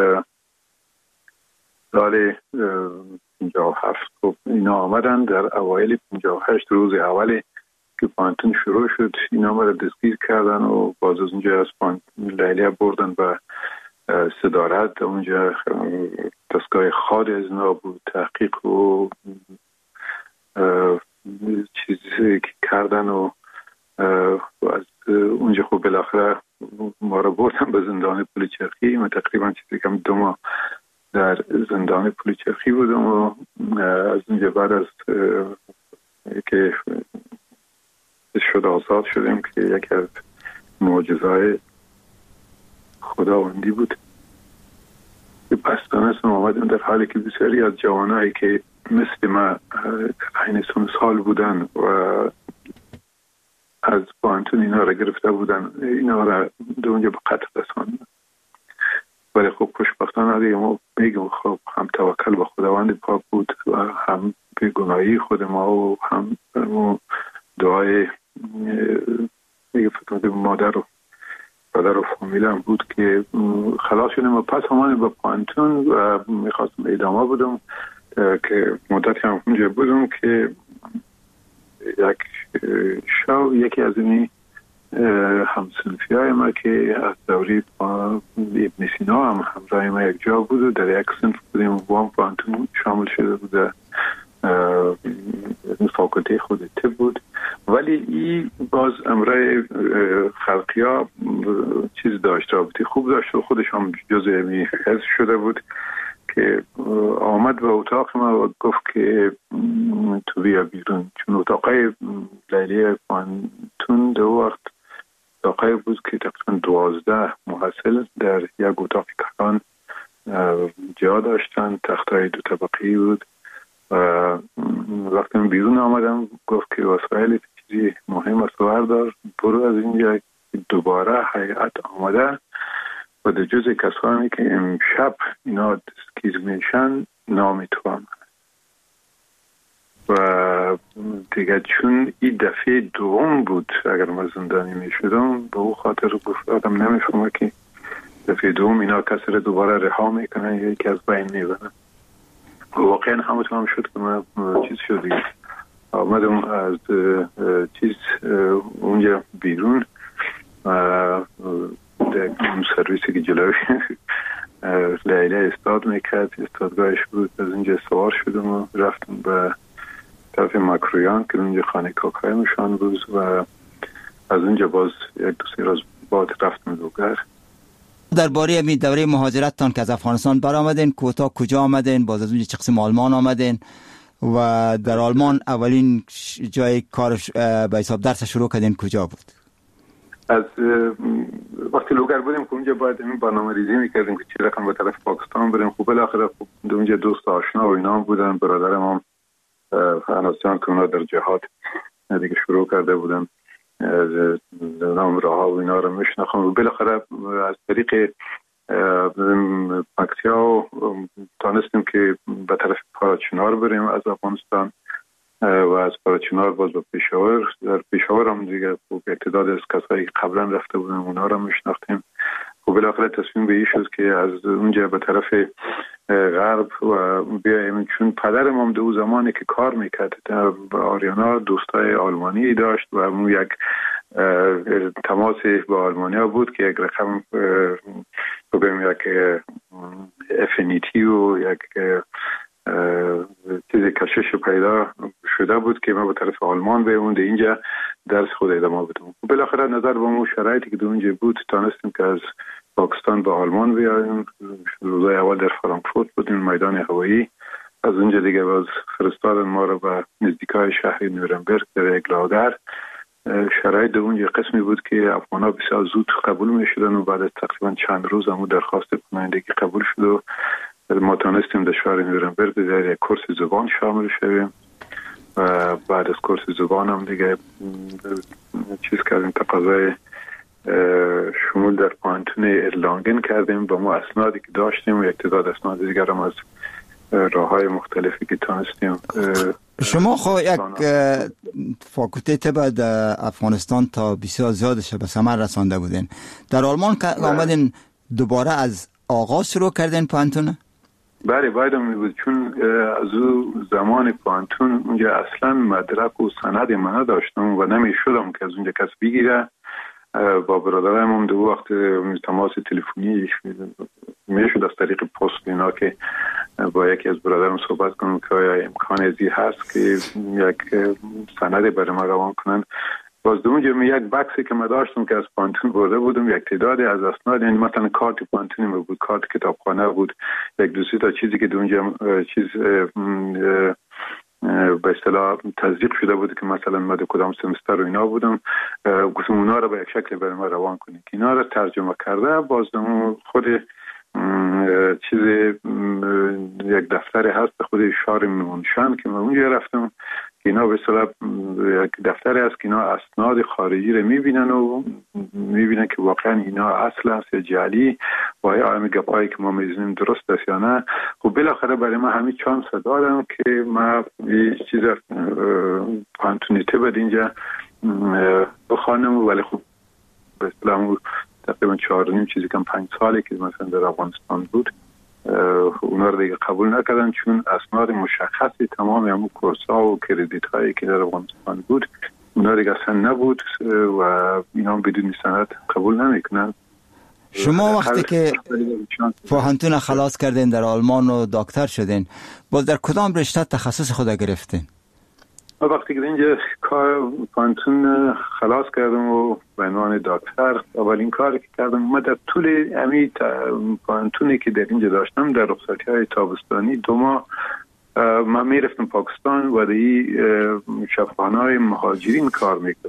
سال 57 خب اینا آمدن در اوایل 58 روز اولی که پانتون شروع شد، اینا ما را دستگیر کردن و باز از اونجا از لیلیه بردن و صدارت. اونجا دستگاه خاد از اینا بود، تحقیق و چیزی که کردن و از اونجا خب بالاخره ما را بردن به زندان پلیچرخی. من تقریبا چیزی کم 2 ماه در زندان پلیچرخی بودم و از اونجا بعد از که شد آزاد شدیم که یکی از معجزه‌های خداوندی بود. پس دانستم آمدم در حالی که بسیاری از جوانایی که مثل ما این سال بودن و از پانتون اینا را گرفته بودن، اینا را در اونجا به قتل رساندن. ولی خب خوشبختانه دیگه ما میگم خب هم توکل به خداوند پاک بود و هم بیگناهی خود ما و هم دعای میگه فکر مادر و پدر و فامیلم بود که خلاص شدیم. و پس همانی به پانتون و میخواستم ادامه بدم که مدتی هم اونجا بودم که یک شو یکی از این همسنفی های ما که از دوری ابن سینا هم همراه ما یک جا بود و در یک سنف بودیم و با هم پانتون شامل شده بود. فاکلته خود طب بود، ولی این باز امرای خلقی ها چیز داشت، رابطه خوب داشت و خودش هم جزء حزب شده بود که آمد به اتاق ما و گفت که تو بیا بیرون، چون اتاقای لیلیه پانتون در وقت اتاقای بود که تقریبا 12 محصل در یک اتاق کلان جا داشتن، تختای 2 طبقه‌ای بود. و وقتی من بیرون آمدم گفت که وسایل چیزی مهم است بردار، برو از اینجا. دوباره هیئت آمده و در جز کسانی که امشب اینا دستگیر میشن نام تو هم و دیگه چون این دفعه دوم بود اگر ما زندانی میشدم به او خاطر گفت آدم نمیفهمه که دفعه دوم اینا کسی رو دوباره رها میکنن یا یکی از بین میبرن. واقعا همونطور هم شد که من چیز شدی آمدم از چیز اونجا بیرون در اون سرویسی که جلوی لیلیه استاد میکرد، استادگاهش بود. از اونجا سوار شدم و رفتم به طرف مکرویان که اونجا خانه کاکای مشان بود و از اونجا باز 1-2 روز بعد رفتم دوگر. درباره همین دوره مهاجرتتان که از افغانستان برآمدین، کوتا کجا آمدین؟ باز از اونجا چه قسم آلمان آمدین و در آلمان اولین جای کار به حساب درس شروع کردین کجا بود؟ از وقتی لوگر بودیم که اونجا باید این برنامه ریزی میکردیم که چی رقم به طرف پاکستان بریم. خب بالاخره اونجا دوست آشنا و اینا هم بودن، برادرم هم فرانسیان که اونا در جهاد دیگه شروع کرده بودن نام راه ها و اینا رو میشناختم و بالاخره از طریق پکتیا تانستیم که به طرف پاراچنار بریم از افغانستان و از پاراچنار باز به پیشاور. در پیشاور هم دیگه اعتداد از کسایی که قبلا رفته بودن اونا رو میشناختیم و بالاخره تصمیم به این شد که از اونجا به طرف غرب و بیایم، چون پدرم هم دو زمانی که کار میکرد در آریانا دوستای آلمانی داشت و اون یک تماس با آلمانیا بود که یک رقم بگم یک افینیتی و یک چیز کشش پیدا شده بود که ما به طرف آلمان بیمونده اینجا درس خود ادامه بدم. بالاخره نظر به اون شرایطی که در اونجا بود تانستیم که از پاکستان به آلمان بیاییم. روزای اول در فرانکفورت بودیم، میدان هوایی. از اونجا دیگه باز فرستادن ما رو به نزدیکای شهر نورنبرگ در یک لاگر. شرایط در اونجا قسمی بود که افغان‌ها بسیار زود قبول می شدن و بعد از تقریبا چند روز همون درخواست پناهندگی قبول شد و ما تانستیم در شهر نورنبرگ در یک کورس زبان شامل شویم و بعد از کورس زبان هم دیگه چیز کردیم، تقاضای شمول در پانتون ارلانگن کردیم با ما اسنادی که داشتیم و یک تعداد اسناد دیگر هم از راه‌های مختلفی که تانستیم. شما خب یک فاکولته طب در افغانستان تا بسیار زیادش به ثمر رسانده بودین. در آلمان که آمدین دوباره از آغاز شروع کردین پانتون؟ بله باید می بود، چون از او زمان پانتون اونجا اصلا مدرک و سند من نداشتم و نمی شدم که از اونجا کس بگیره. با برادرم هم دو وقت تماس تلفنی می شد از طریق پست اینا که با یکی از برادرم صحبت کنم که آیا امکان ازی هست که یک سند برای ما روان کنن. باز دو اونجا یک بکسی که من داشتم که از پانتون برده بودم یک تعدادی از اسناد، یعنی مثلا کارت پانتونی می بود، کارت کتابخانه بود، یک دو سه تا چیزی که دو اونجا چیز به اصطلاح تصدیق شده بود که مثلا من کدام سمستر و اینا بودم، گفتم اونا رو به یک شکل برای ما روان کنید که اینا رو ترجمه کرده. باز خود چیز یک دفتر هست خود شار میمونشان که من اونجا رفتم که اینا به اصطلاح یک دفتر هست که اینا اسناد خارجی رو میبینن و میبینن که واقعا اینا اصل هست یا جعلی و آیا همین گپایی که ما میزنیم درست است یا نه. خب بالاخره برای ما همین چانس دادم که ما یه چیز پانتونی طب اینجا بخوانم، ولی خب به اصطلاح تقریبا 4.5 چیزی کم 5 سالی که مثلا در افغانستان بود اونا رو دیگه قبول نکردن، چون اسناد مشخصی تمام همون کورس‌ها و کردیت هایی که در افغانستان بود اونا دیگه اصلا نبود و اینا بدون سند قبول نمیکنن. شما وقتی که پانتون خلاص کردین در آلمان و دکتر شدین، باز در کدام رشته تخصص خود گرفتین؟ وقتی که اینجا کار پانتون خلاص کردم و به عنوان دکتر اولین کاری که کردم من در طول امی پانتونی که در اینجا داشتم در رخصتی‌های تابستانی 2 ماه من میرفتم پاکستان و در شفاخانه‌های مهاجرین کار میکردم.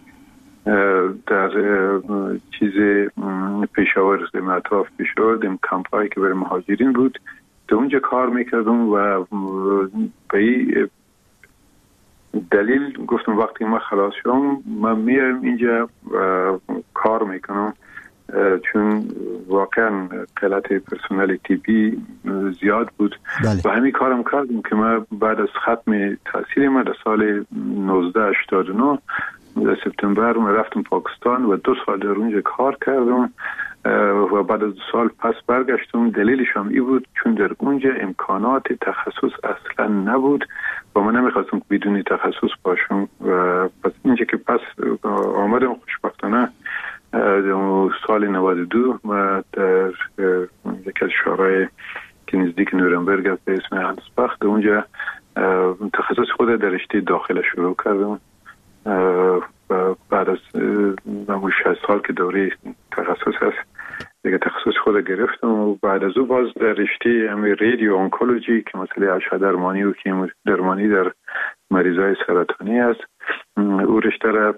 در چیز پیشاور اطراف پیشاور کمپایی که برای مهاجرین بود در اونجا کار میکردم و به دلیل گفتم وقتی ما خلاص شدم من میرم اینجا کار میکنم، چون واقعا قلت پرسنل تیپی زیاد بود. بله. و همین کارم کردم که من بعد از ختم تحصیل من در سال 1989 در سپتامبر من رفتم پاکستان و 2 سال در اونجا کار کردم و بعد از 2 سال پس برگشتم. دلیلش هم این بود چون در اونجا امکانات تخصص اصلا نبود و من نمیخواستم بدون تخصص باشم و پس اینجا که پس آمدم خوشبختانه سال 92 و در یکی از شهرهای که نزدیک نورنبرگ به اسم انسبخ در اونجا تخصص خود در رشته داخل شروع کردم و بعد از 6 سال که دوره تخصص هست دیگه تخصص خود گرفتم و بعد از او باز در رشته رادیو آنکولوژی که مسئله اشعه درمانی و کیمو درمانی در مریضای سرطانی است، او رشته را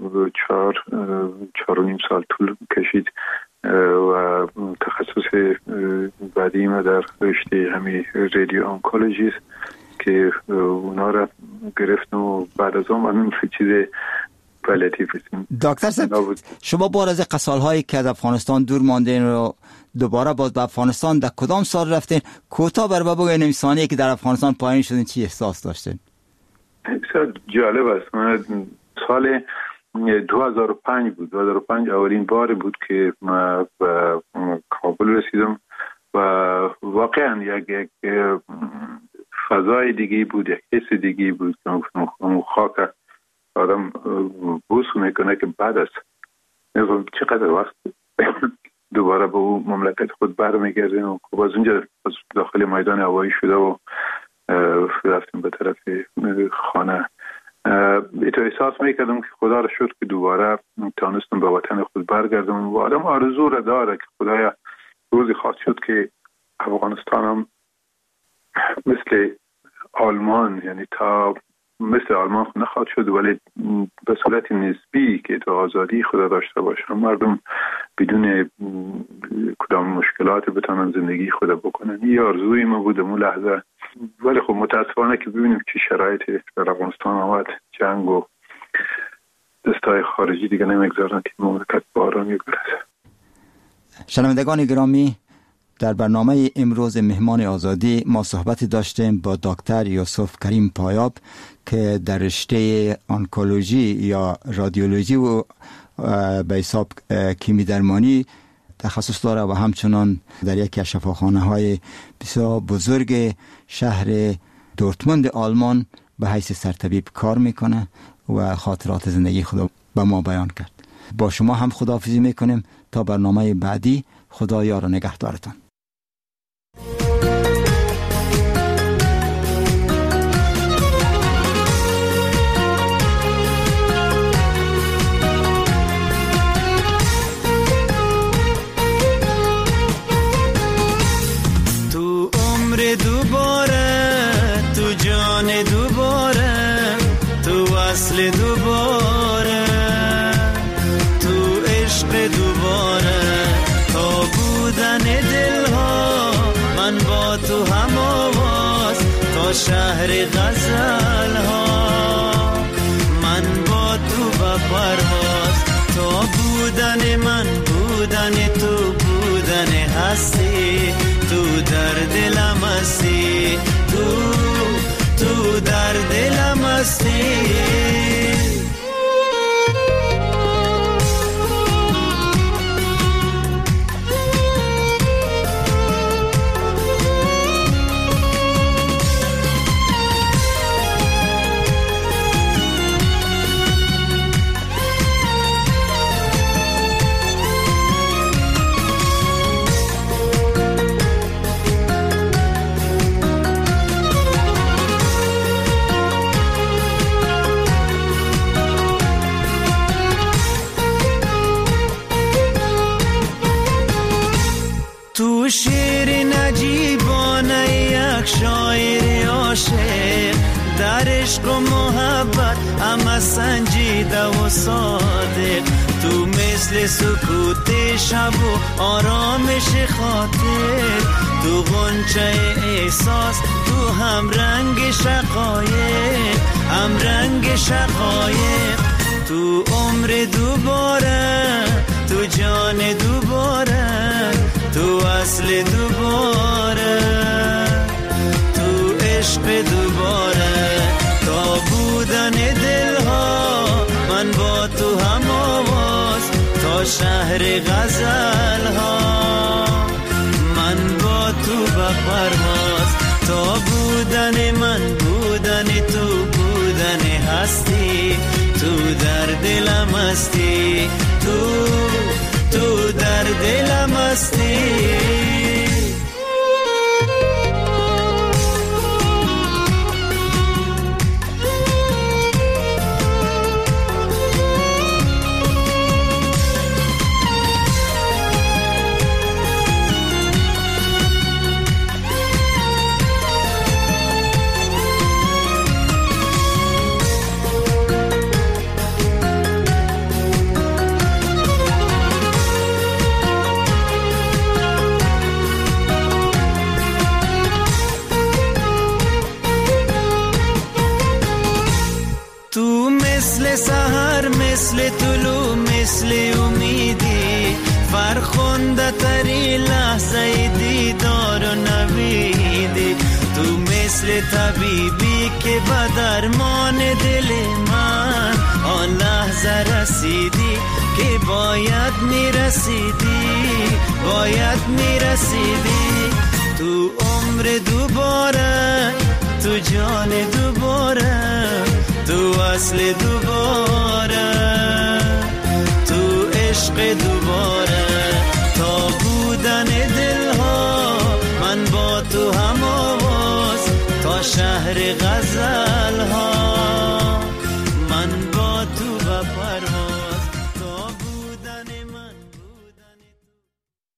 4.5 سال طول کشید و تخصص بعدی ما در رشته همین رادیو آنکولوژی است که اونا را گرفتم و بعد از اون من چیز دکتر صاحب شما بار از قصال‌هایی که از افغانستان دور ماندین و دوباره باز به افغانستان در کدام سال رفتین؟ کوتاه برای بگوین انسانی که در افغانستان پایین شدین چی احساس داشتین؟ بسیار جالب است. من سال 2005 بود. 2005 اولین بار بود که من به رسیدم و واقعا یک فضای دیگه بود، یک حس دیگه بود که خاک آدم بوس میکنه که بعد از چقدر وقت دوباره به اون مملکت خود برمیگردیم و از اونجا داخل میدان هوایی شده و رفتیم به طرف خانه. ایتو احساس میکردم که خدا را شکر که دوباره تانستم به وطن خود برگردم و آدم آرزو را داره که خدایا روزی خواهد شد که افغانستان هم مثل آلمان، یعنی تا مثل آلمان نخواهد شد ولی به صورت نسبی که تو آزادی خدا داشته باشه، مردم بدون کدام مشکلات بتونن زندگی خدا بکنن. این آرزوی ما بود اون لحظه، ولی خب متاسفانه که ببینیم چه شرایطی در افغانستان آمد، جنگ و دستای خارجی دیگه نمیگذارن که مملکت به آرامی برسه. شنوندگان گرامی، در برنامه امروز مهمان آزادی ما صحبت داشتیم با دکتر یوسف کریم پایاب که در رشته آنکولوژی یا رادیولوژی و به حساب کیمی درمانی تخصص داره و همچنان در یکی از شفاخانه‌های بسیار بزرگ شهر دورتموند آلمان به حیث سرطبیب کار میکنه و خاطرات زندگی خود به ما بیان کرد. با شما هم خداحافظی میکنیم تا برنامه بعدی. خدا یار و نگهدارتان. تو عمر دوباره، تو جان دوباره، تو وصل دوباره، تو عشق دوباره، تا بودن دلها من با تو هم آواز، تا شهر غزلها من با تو به پرواز، تا بودن من بودن تو بودن هستی، تو در دلم هستی، تو در دلم هستی. تو شعر نجیبانه یک شاعر عاشق، در عشق و محبت همه سنجیده و صادق، تو مثل سکوت شب و آرامش خاطر، تو غنچه احساس، تو هم رنگ شقایق، هم رنگ شقایق، تو عمر دوباره، تو جان دوباره، تو اصل دوباره، تو عشق دوباره، تا بودن دلها من با تو هم آواز، تا شهر غزلها من با تو به پرواز، تا بودن من بودن تو بودن هستی، تو در دلم هستی، تو در دلم هستی. سحر مثل طلوع مثل امیدی، فرخنده تری لحظه دیدار و نویدی، تو مثل طبیبی که به درمان دل من آن لحظه رسیدی که باید میرسیدی، باید باید میرسیدی. تو عمر دوباره، تو جان دوباره، تو اصل دوباره، تو عشق دوباره.